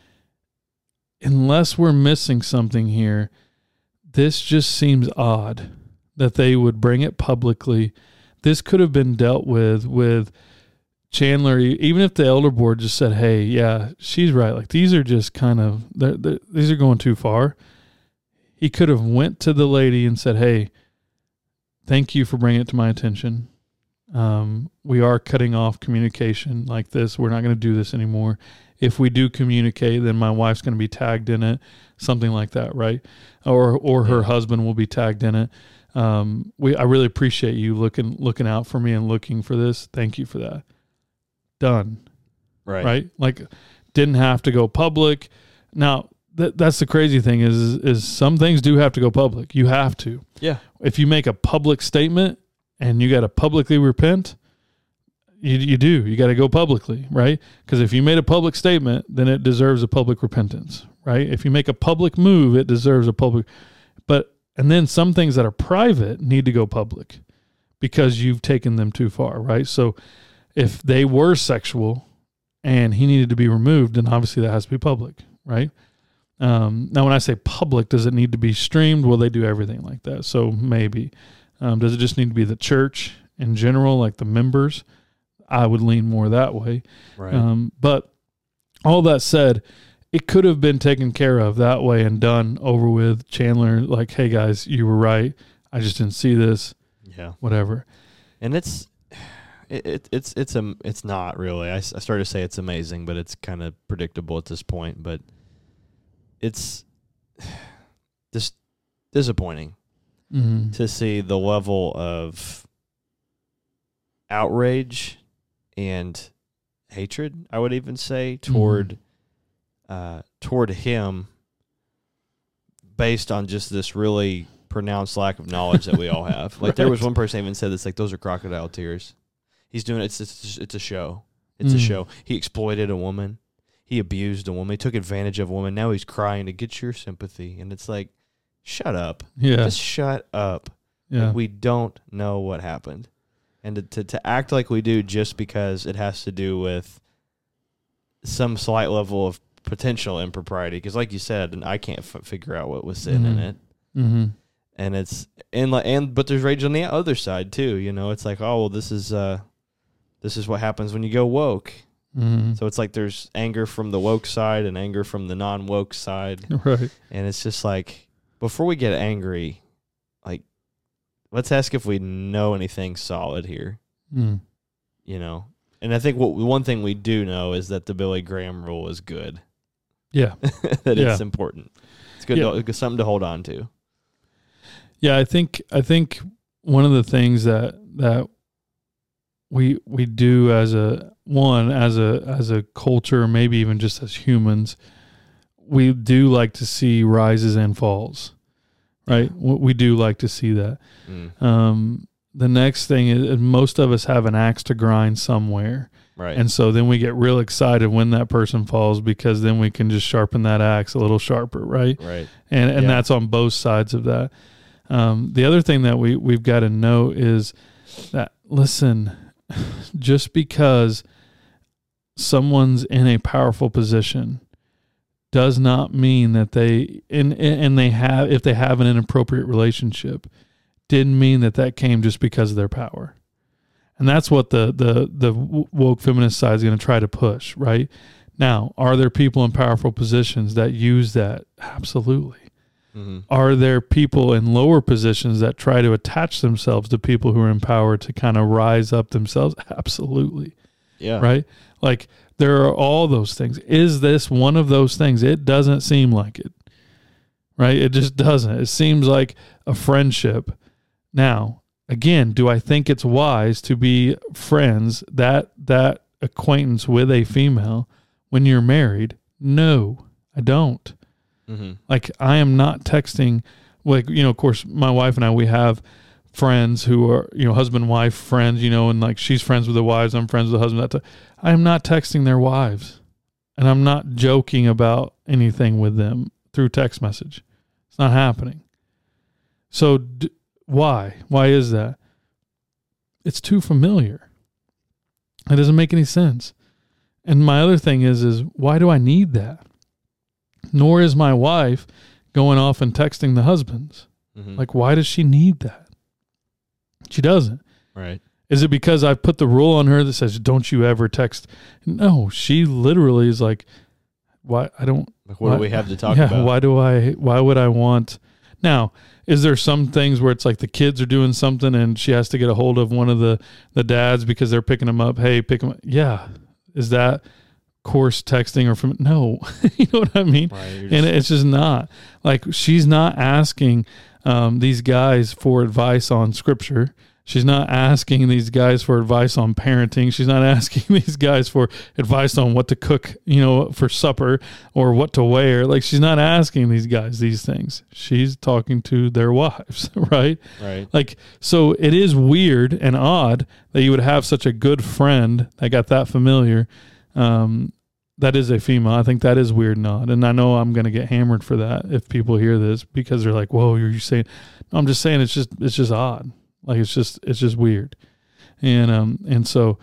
unless we're missing something here, this just seems odd that they would bring it publicly. This could have been dealt with with Chandler, even if the elder board just said, hey, yeah, she's right. Like, these are just kind of, they're, they're, these are going too far. He could have went to the lady and said, hey, thank you for bringing it to my attention. Um, we are cutting off communication like this. We're not going to do this anymore. If we do communicate, then my wife's going to be tagged in it, something like that, right? Or or her husband will be tagged in it. Um, we I really appreciate you looking looking out for me and looking for this. Thank you for that. Done. Right. Right? Like, didn't have to go public. Now, that that's the crazy thing is, is is some things do have to go public. You have to. Yeah. If you make a public statement and you got to publicly repent, you you do. You got to go publicly, right? Because if you made a public statement, then it deserves a public repentance, right? If you make a public move, it deserves a public. But and then some things that are private need to go public because you've taken them too far, right? So if they were sexual and he needed to be removed, then obviously that has to be public, right? Um, now, when I say public, does it need to be streamed? Well, they do everything like that. So maybe. Um, does it just need to be the church in general, like the members? I would lean more that way. Right. Um, but all that said, it could have been taken care of that way and done over with. Chandler, like, hey, guys, you were right. I just didn't see this. Yeah. Whatever. And it's it, it it's it's um it's not really. I, I started to say it's amazing, but it's kind of predictable at this point. But it's just disappointing mm-hmm. to see the level of outrage and hatred, I would even say, toward mm-hmm. uh, toward him based on just this really pronounced lack of knowledge that we all have. Like right. There was one person even said this, like, those are crocodile tears. He's doing it. It's, it's, it's a show. It's mm. a show. He exploited a woman. He abused a woman. He took advantage of a woman. Now he's crying to get your sympathy. And it's like, shut up. Yeah. Just shut up. Yeah. Like, we don't know what happened. And to, to to act like we do just because it has to do with some slight level of potential impropriety. Because like you said, and I can't f- figure out what was sitting mm-hmm. in it. Mm-hmm. And it's, and, and, but there's rage on the other side too. You know, it's like, oh, well, this is, uh, this is what happens when you go woke. Mm-hmm. So it's like there's anger from the woke side and anger from the non-woke side. Right. And it's just like, before we get angry, like, let's ask if we know anything solid here. Mm. You know? And I think what one thing we do know is that the Billy Graham rule is good. Yeah. that yeah. it's important. It's good. Yeah. To, it's something to hold on to. Yeah, I think I think one of the things that that we we do as a one as a as a culture, maybe even just as humans, we do like to see rises and falls, right? Yeah. We do like to see that. Mm. Um, the next thing is most of us have an axe to grind somewhere, right? And so then we get real excited when that person falls because then we can just sharpen that axe a little sharper, right? Right. And and yeah. that's on both sides of that. Um, the other thing that we, we've got to know is that, listen, just because someone's in a powerful position does not mean that they, and, and they have, if they have an inappropriate relationship, didn't mean that that came just because of their power. And that's what the, the, the woke feminist side is going to try to push, right? Now, are there people in powerful positions that use that? Absolutely. Mm-hmm. Are there people in lower positions that try to attach themselves to people who are in power to kind of rise up themselves? Absolutely. Yeah. Right? Like, there are all those things. Is this one of those things? It doesn't seem like it. Right? It just doesn't. It seems like a friendship. Now, again, do I think it's wise to be friends, that that acquaintance with a female when you're married? No, I don't. Mm-hmm. Like, I am not texting, like, you know, of course, my wife and I, we have friends who are, you know, husband, wife friends, you know, and like she's friends with the wives, I'm friends with the husband. That I am not texting their wives, and I'm not joking about anything with them through text message. It's not happening. So d- why? Why is that? It's too familiar. It doesn't make any sense. And my other thing is, is why do I need that? Nor is my wife going off and texting the husbands. Mm-hmm. Like, why does she need that? She doesn't. Right. Is it because I've put the rule on her that says, don't you ever text? No, she literally is like, why? I don't. Like, what why, do we have to talk yeah, about? Why do I, why would I want? Now, is there some things where it's like the kids are doing something and she has to get a hold of one of the, the dads because they're picking them up? Hey, pick them up. Yeah. Is that course texting or from? No, you know what I mean? Right, and it's just not like she's not asking um, these guys for advice on scripture. She's not asking these guys for advice on parenting. She's not asking these guys for advice on what to cook, you know, for supper or what to wear. Like, she's not asking these guys these things. She's talking to their wives, right? Right. Like, so it is weird and odd that you would have such a good friend that got that familiar. Um, that is a female. I think that is weird and odd. And I know I'm going to get hammered for that if people hear this, because they're like, whoa, you're saying, no, I'm just saying it's just, it's just odd. Like, it's just, it's just weird. And, um, and so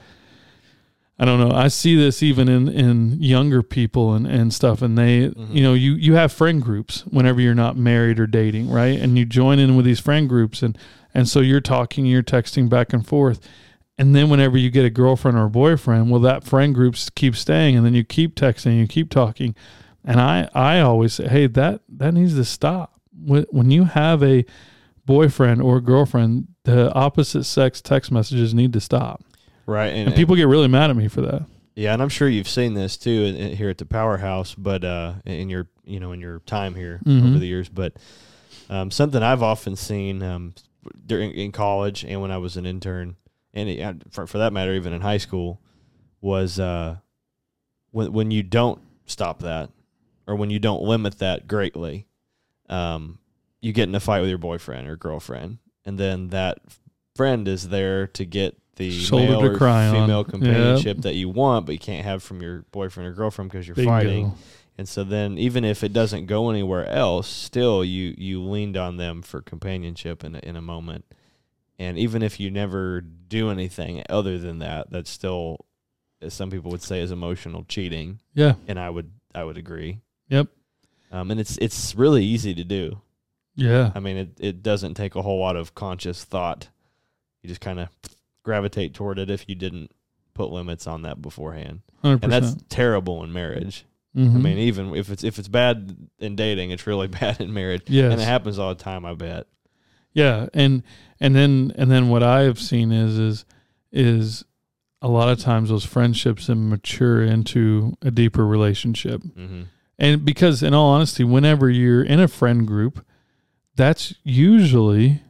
I don't know. I see this even in, in younger people and, and stuff. And they, mm-hmm. you know, you, you have friend groups whenever you're not married or dating, right? And you join in with these friend groups. And, and so you're talking, you're texting back and forth. And then whenever you get a girlfriend or a boyfriend, well, that friend group keeps staying, and then you keep texting, you keep talking. And I, I always say, hey, that, that needs to stop. When you have a boyfriend or girlfriend, the opposite sex text messages need to stop. Right. And, and people and, get really mad at me for that. Yeah. And I'm sure you've seen this too in, in, here at the Powerhouse, but, uh, in your, you know, in your time here mm-hmm. over the years, but, um, something I've often seen, um, during in college and when I was an intern, and it, for, for that matter, even in high school, was, uh, when, when you don't stop that, or when you don't limit that greatly, um, you get in a fight with your boyfriend or girlfriend, and then that friend is there to get the shoulder male to or cry female on. companionship Yep. that you want, but you can't have from your boyfriend or girlfriend because you're Bingo. fighting. And so then even if it doesn't go anywhere else, still you, you leaned on them for companionship in a, in a moment. And even if you never do anything other than that, that's still, as some people would say, is emotional cheating. Yeah. And I would I would agree. Yep. Um, and it's it's really easy to do. Yeah. I mean, it, it doesn't take a whole lot of conscious thought. You just kind of gravitate toward it if you didn't put limits on that beforehand. one hundred percent. And that's terrible in marriage. Mm-hmm. I mean, even if it's if it's bad in dating, it's really bad in marriage. Yes. And it happens all the time, I bet. Yeah, and and then and then what I have seen is is is a lot of times those friendships mature into a deeper relationship. Mm-hmm. And because, in all honesty, whenever you're in a friend group, that's usually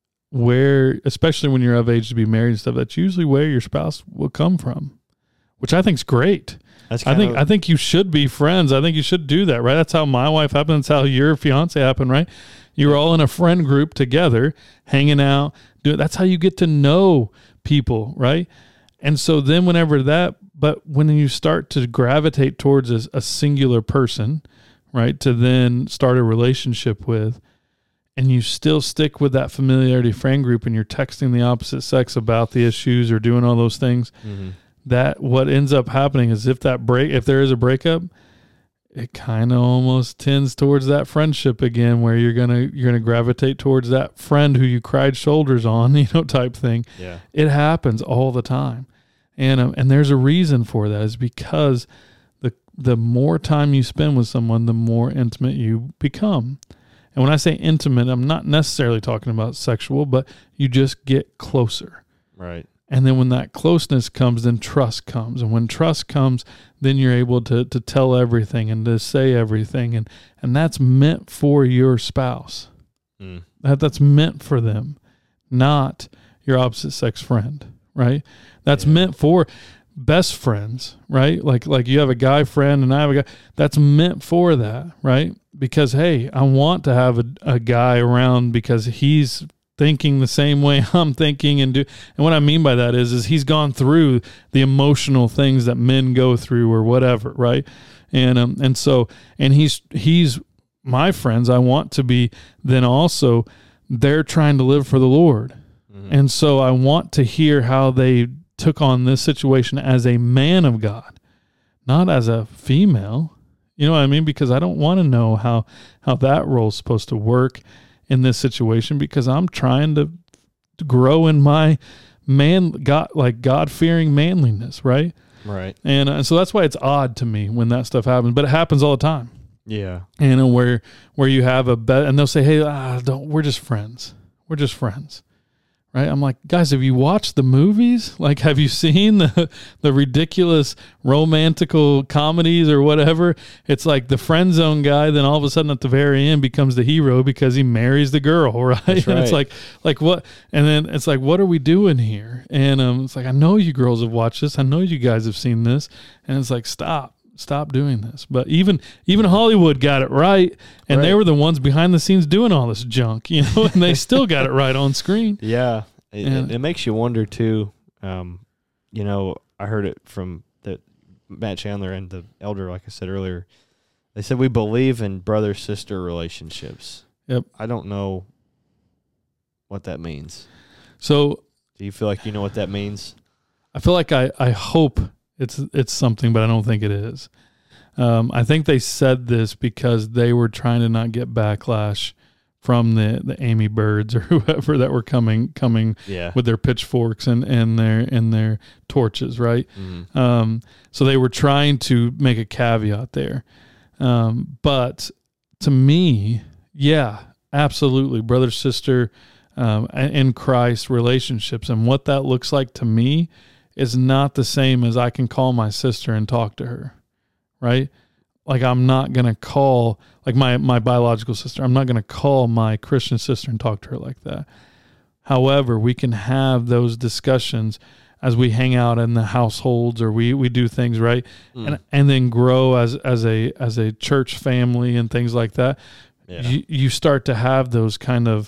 where, especially when you're of age to be married and stuff, that's usually where your spouse will come from, which I think is great. That's I think of, I think you should be friends. I think you should do that, right? That's how my wife happened. That's how your fiance happened, right? You were all in a friend group together, hanging out. Do That's how you get to know people, right? And so then whenever that, but when you start to gravitate towards a, a singular person, right, to then start a relationship with, and you still stick with that familiarity friend group and you're texting the opposite sex about the issues or doing all those things, mm-hmm. that what ends up happening is if that break, if there is a breakup, it kind of almost tends towards that friendship again, where you're gonna you're gonna gravitate towards that friend who you cried shoulders on, you know, type thing. Yeah, it happens all the time, and um, and there's a reason for that. Is because the the more time you spend with someone, the more intimate you become. And when I say intimate, I'm not necessarily talking about sexual, but you just get closer. Right. And then when that closeness comes, then trust comes. And when trust comes, then you're able to to tell everything and to say everything. And, and that's meant for your spouse. Mm. That That's meant for them, not your opposite sex friend, right? That's yeah. meant for best friends, right? Like like you have a guy friend and I have a guy. That's meant for that, right? Because, hey, I want to have a, a guy around because he's thinking the same way I'm thinking, and do and what I mean by that is is he's gone through the emotional things that men go through or whatever, right? And um and so and he's he's my friends. I want to be then also they're trying to live for the Lord. Mm-hmm. And so I want to hear how they took on this situation as a man of God, not as a female. You know what I mean? Because I don't want to know how how that role's supposed to work in this situation, because I'm trying to, to grow in my man, God, like God-fearing manliness, right? Right. And uh, so that's why it's odd to me when that stuff happens, but it happens all the time. Yeah. And uh, where where you have a bet, and they'll say, "Hey, ah, don't. We're just friends. We're just friends," Right? I'm like, guys, have you watched the movies? Like, have you seen the the ridiculous romantical comedies or whatever? It's like the friend zone guy, then all of a sudden at the very end becomes the hero because he marries the girl, right? That's And it's right. like, like what? And then it's like, what are we doing here? And um, it's like, I know you girls have watched this. I know you guys have seen this. And it's like, stop. Stop doing this. But even even Hollywood got it right, and they Right. were the ones behind the scenes doing all this junk, you know, and they still got it right on screen. Yeah. It, Yeah. it, it makes you wonder, too. Um, you know, I heard it from the Matt Chandler and the elder, like I said earlier. They said we believe in brother-sister relationships. Yep. I don't know what that means. So Do you feel like you know what that means? I feel like I, I hope it's it's something, but I don't think it is. Um, I think they said this because they were trying to not get backlash from the, the Amy Birds or whoever that were coming coming Yeah. with their pitchforks and, and their and their torches, right? Mhm. Um, so they were trying to make a caveat there. Um, but to me, yeah, absolutely, brother, sister, um, in Christ relationships, and what that looks like to me is not the same as I can call my sister and talk to her, right? Like I'm not going to call, like my, my biological sister, I'm not going to call my Christian sister and talk to her like that. However, we can have those discussions as we hang out in the households or we, we do things, right? Mm. And and then grow as, as a as a church family and things like that. Yeah. You, you start to have those kind of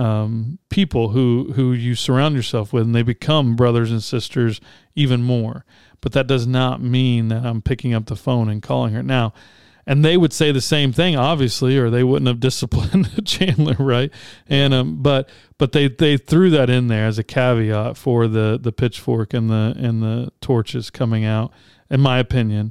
um, people who, who you surround yourself with, and they become brothers and sisters even more. But that does not mean that I'm picking up the phone and calling her now. And they would say the same thing, obviously, or they wouldn't have disciplined Chandler, right? And um, but but they, they threw that in there as a caveat for the, the pitchfork and the and the torches coming out, in my opinion.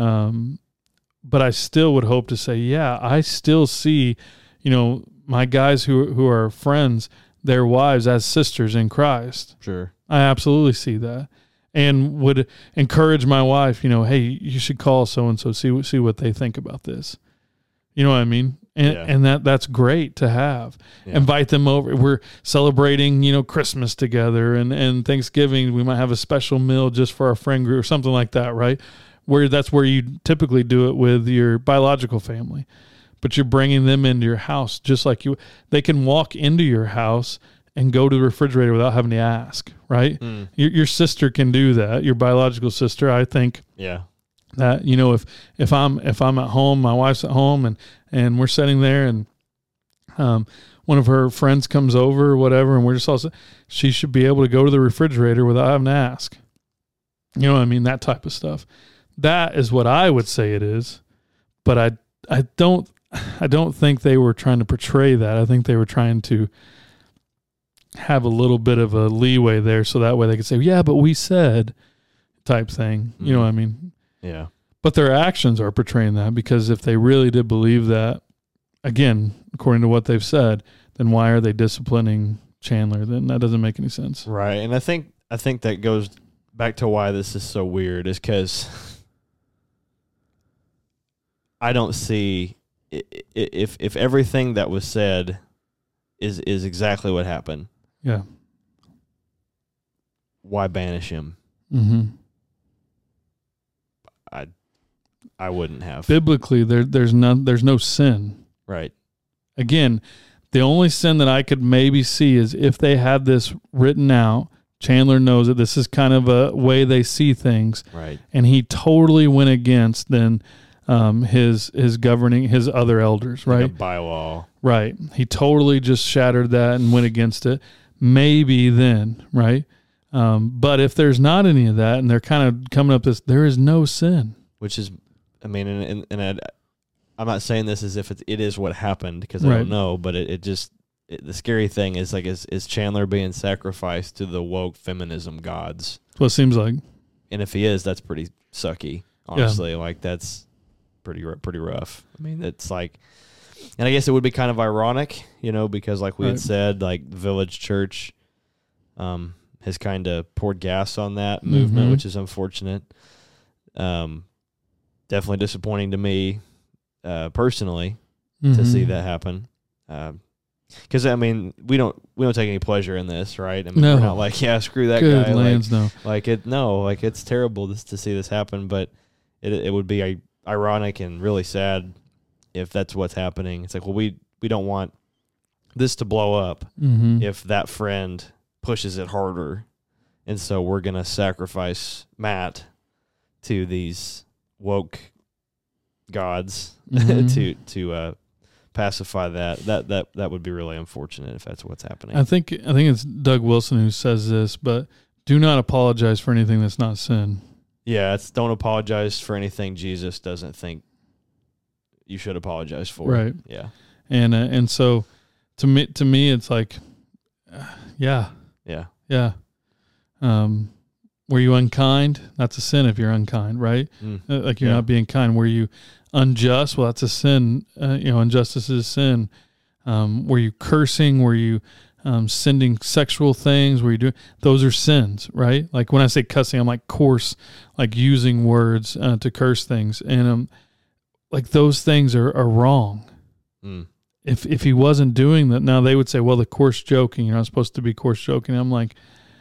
Um, but I still would hope to say, yeah, I still see, you know, my guys who who are friends, their wives as sisters in Christ. Sure. I absolutely see that, and would encourage my wife, you know, hey, you should call so and so, see see what they think about this. You know what I mean? And Yeah. and that that's great to have. Yeah. Invite them over. We're celebrating, you know, Christmas together, and and Thanksgiving. We might have a special meal just for our friend group or something like that, right? Where that's where you typically do it with your biological family, but you're bringing them into your house just like you. They can walk into your house and go to the refrigerator without having to ask, right? Mm. Your, your sister can do that. Your biological sister, I think Yeah. that, you know, if, if I'm, if I'm at home, my wife's at home and, and we're sitting there and, um, one of her friends comes over or whatever, and we're just all, she should be able to go to the refrigerator without having to ask. You know what I mean? That type of stuff. That is what I would say it is, but I, I don't, I don't think they were trying to portray that. I think they were trying to have a little bit of a leeway there, so that way they could say, yeah, but we said type thing. You know what I mean? Yeah. But their actions are portraying that, because if they really did believe that, again, according to what they've said, then why are they disciplining Chandler? Then that doesn't make any sense. Right. And I think I think that goes back to why this is so weird, is because I don't see i- i- if if everything that was said is is exactly what happened. Yeah. Why banish him? Mm-hmm. I I wouldn't have. Biblically, there there's none there's no sin. Right. Again, the only sin that I could maybe see is if they had this written out. Chandler knows that this is kind of a way they see things, Right. and he totally went against then um, his his governing his other elders, right? Like a bylaw. Right. He totally just shattered that and went against it. Maybe then, right? Um, but if there's not any of that, and they're kind of coming up this, there is no sin. Which is, I mean, and, and, and I'd, I'm not saying this as if it, it is what happened, because I Right. don't know, but it, it just, it, the scary thing is, like, is, is Chandler being sacrificed to the woke feminism gods? That's what it seems like. And if he is, that's pretty sucky, honestly. Like, that's pretty r- pretty rough. I mean, it's like, and I guess it would be kind of ironic, you know, because like we Right. had said, like Village Church um, has kind of poured gas on that movement, Mhm. which is unfortunate. Um, definitely disappointing to me uh, personally to see Mhm. that happen. Um, Because I mean, we don't we don't take any pleasure in this, right? I mean, no. we're not like, yeah, screw that Good guy. lands, like, no. like it, no, like it's terrible this, to see this happen, but it it would be a, ironic and really sad if that's what's happening. It's like, well, we we don't want this to blow up mm-hmm. if that friend pushes it harder, and so we're gonna sacrifice Matt to these woke gods mm-hmm. to to uh, pacify that. That that that would be really unfortunate if that's what's happening. I think I think it's Doug Wilson who says this, but do not apologize for anything that's not sin. Yeah, it's don't apologize for anything Jesus doesn't think you should apologize for. Right. Yeah. And uh, and so to me to me it's like, uh, yeah, Yeah. yeah. Um, were you unkind? That's a sin if you're unkind, right? Mm. Uh, like you're Yeah. not being kind. Were you unjust? Well, that's a sin. Uh, you know, injustice is sin. Um, were you cursing? Were you um, sending sexual things? Were you doing? Those are sins, right? Like when I say cussing, I'm like coarse, like using words uh, to curse things, and um, like those things are, are wrong. Mm. If if he wasn't doing that, now they would say, well, the coarse joking, you're not supposed to be coarse joking. I'm like,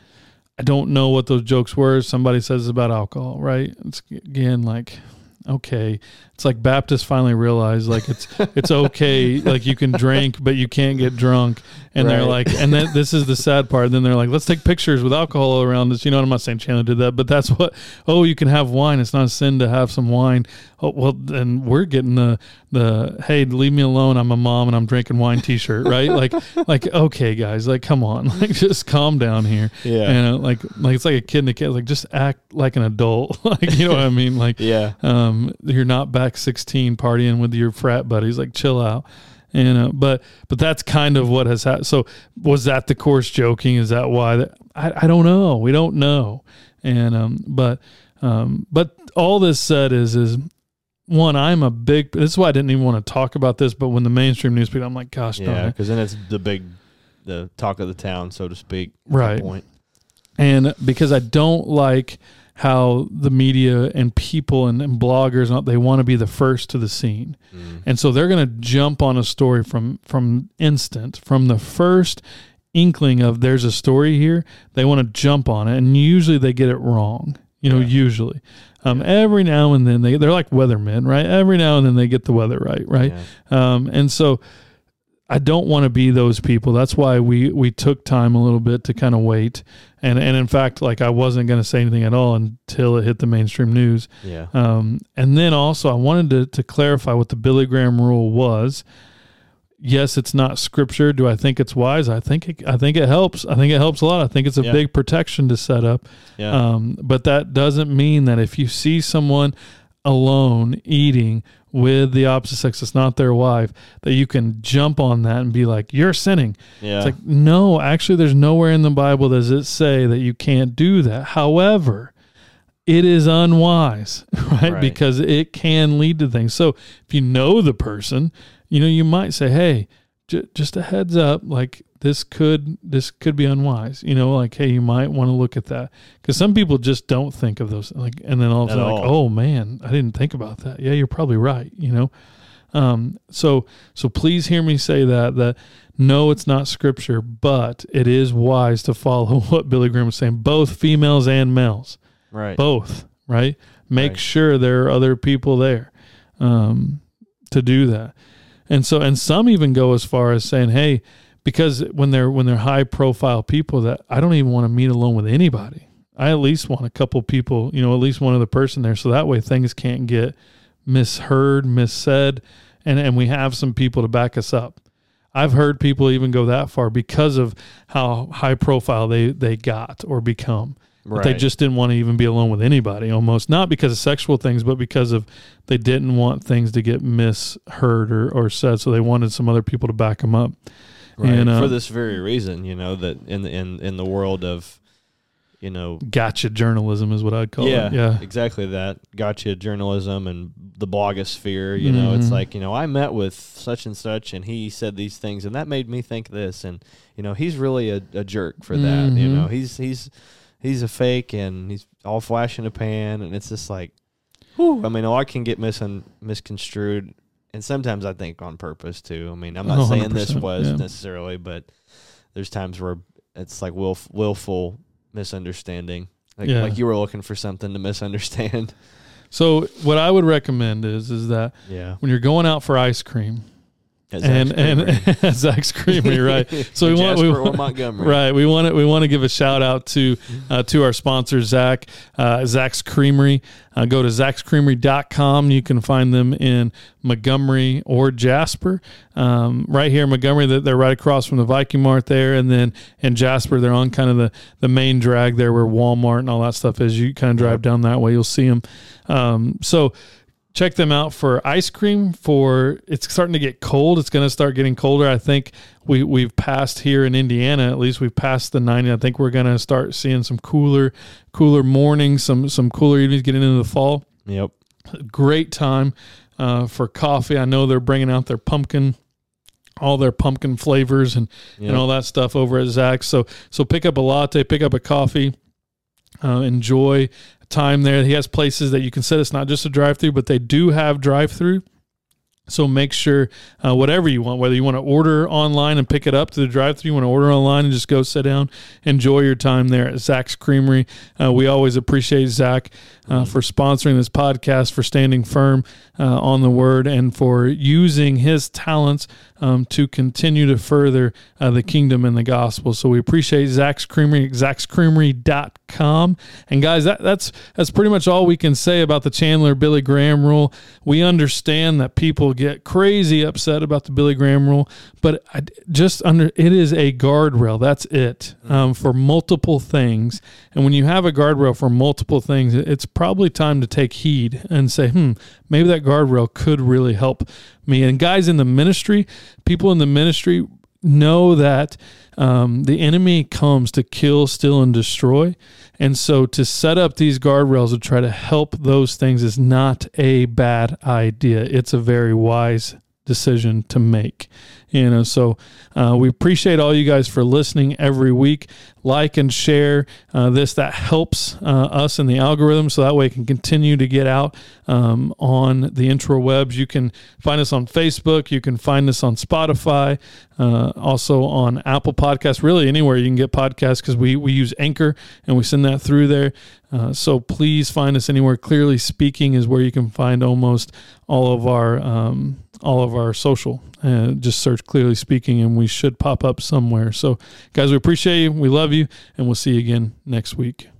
I don't know what those jokes were. Somebody says it's about alcohol, right? It's again like, okay, it's like Baptists finally realize like it's it's okay, like you can drink, but you can't get drunk. And they're Right. like, and then this is the sad part. Then they're like, let's take pictures with alcohol all around us. You know, I'm not saying Chandler did that, but that's what. Oh, you can have wine. It's not a sin to have some wine. Oh well, then we're getting the the hey, leave me alone. I'm a mom and I'm drinking wine T-shirt, right? like like okay, guys, like come on, like just calm down here. Yeah. And uh, like like it's like a kid in a kid. Like just act like an adult. Like you know what I mean? Like Yeah. um, you're not back sixteen partying with your frat buddies. Like chill out. And uh, but but that's kind of what has happened. So was that the coarse joking? Is that why? That, I I don't know. We don't know. And um, but um, but all this said is is one. I'm a big. This is why I didn't even want to talk about this. But when the mainstream newspaper, I'm like, gosh, darn Yeah, it. because then it's the big, the talk of the town, so to speak. at Right. that Point. And because I don't like how the media and people and, and bloggers, they want to be the first to the scene. Mm. And so they're going to jump on a story from, from instant, from the first inkling of there's a story here, they want to jump on it. And usually they get it wrong, you know, Yeah. usually. Um, Yeah. Every now and then, they, they're like weathermen, right? Every now and then they get the weather right, right? Yeah. Um, and so I don't want to be those people. That's why we, we took time a little bit to kind of wait. And, and in fact, like I wasn't going to say anything at all until it hit the mainstream news. Yeah. Um, and then also I wanted to, to clarify what the Billy Graham rule was. Yes, it's not scripture. Do I think it's wise? I think it, I think it helps. I think it helps a lot. I think it's a Yeah. big protection to set up. Yeah. Um, but that doesn't mean that if you see someone alone eating with the opposite sex, it's not their wife, that you can jump on that and be like, you're sinning. yeah. It's like, no, actually, there's nowhere in the Bible does it say that you can't do that. However, it is unwise, right? Right. Because it can lead to things. So if you know the person, you know, you might say, hey, j- just a heads up, like this could, this could be unwise, you know, like, hey, you might want to look at that. Because some people just don't think of those, like, and then all of a At sudden, like, all. oh man, I didn't think about that. Yeah, you're probably right, you know? Um, so, so please hear me say that, that no, it's not scripture, but it is wise to follow what Billy Graham was saying, both females and males, right. both, right? Make Right. sure there are other people there, um, to do that. And so, and some even go as far as saying, hey, because when they're, when they're high profile people, that I don't even want to meet alone with anybody. I at least want a couple people, you know, at least one other person there. So that way things can't get misheard, missaid, and, and we have some people to back us up. I've heard people even go that far because of how high profile they, they got or become. But they Right. just didn't want to even be alone with anybody almost. Not because of sexual things, but because of they didn't want things to get misheard or, or said. So they wanted some other people to back them up. Right. And, uh, for this very reason, you know, that in the, in, in the world of, you know, Gotcha journalism is what I'd call yeah, it. Yeah. exactly that. Gotcha journalism and the blogosphere, you know, it's Mhm. like, you know, I met with such and such and he said these things and that made me think this. And, you know, he's really a, a jerk for that. You Mhm. know, he's, he's, he's a fake and he's all flash in a pan. And it's just like, whew, I mean, a lot can get mis- misconstrued and sometimes I think on purpose too. I mean, I'm not Oh, saying this one hundred percent, was yeah. necessarily, but there's times where it's like willf- willful misunderstanding. Like, Yeah. like you were looking for something to misunderstand. So what I would recommend is is that Yeah. when you're going out for ice cream, At and Zach's and Creamery. Zach's Creamery, right? So we In want we Jasper or want, Montgomery. right. We want to we want to give a shout out to uh, to our sponsor Zach, uh, Zach's Creamery. Uh, go to zachs creamery dot com. You can find them in Montgomery or Jasper. Um, right here in Montgomery, they're right across from the Viking Mart there, and then in Jasper, they're on kind of the the main drag there where Walmart and all that stuff is. You kind of drive down that way, you'll see them. Um, so. Check them out for ice cream. For it's starting to get cold. It's going to start getting colder. I think we we've passed here in Indiana. At least we've passed the ninety. I think we're going to start seeing some cooler, cooler mornings, some some cooler evenings getting into the fall. Yep. Great time uh, for coffee. I know they're bringing out their pumpkin, all their pumpkin flavors and Yep. and all that stuff over at Zach's. So so pick up a latte, pick up a coffee, uh, enjoy time there. He has places that you can sit. It's not just a drive-through, but they do have drive-through. So make sure uh, whatever you want, whether you want to order online and pick it up to the drive-thru, you want to order online and just go sit down, enjoy your time there at Zach's Creamery. Uh, we always appreciate Zach uh, for sponsoring this podcast, for standing firm uh, on the word, and for using his talents um, to continue to further uh, the kingdom and the gospel. So we appreciate Zach's Creamery, zachs creamery dot com. And guys, that, that's that's pretty much all we can say about the Chandler Billy Graham rule. We understand that people get crazy upset about the Billy Graham rule, but I, just under it is a guardrail. That's it um, for multiple things. And when you have a guardrail for multiple things, it's probably time to take heed and say, hmm, maybe that guardrail could really help me. And guys in the ministry, people in the ministry know that um, the enemy comes to kill, steal, and destroy. And so to set up these guardrails to try to help those things is not a bad idea. It's a very wise decision to make. You know, so uh, we appreciate all you guys for listening every week. Like and share uh, this. That helps uh, us in the algorithm, so that way it can continue to get out um, on the intrawebs. You can find us on Facebook. You can find us on Spotify, uh, also on Apple Podcasts, really anywhere you can get podcasts, because we, we use Anchor and we send that through there. Uh, so please find us anywhere. Clearly Speaking is where you can find almost all of our um, all of our social. Uh, just search Clearly Speaking and we should pop up somewhere. So guys, we appreciate you. We love you, and we'll see you again next week.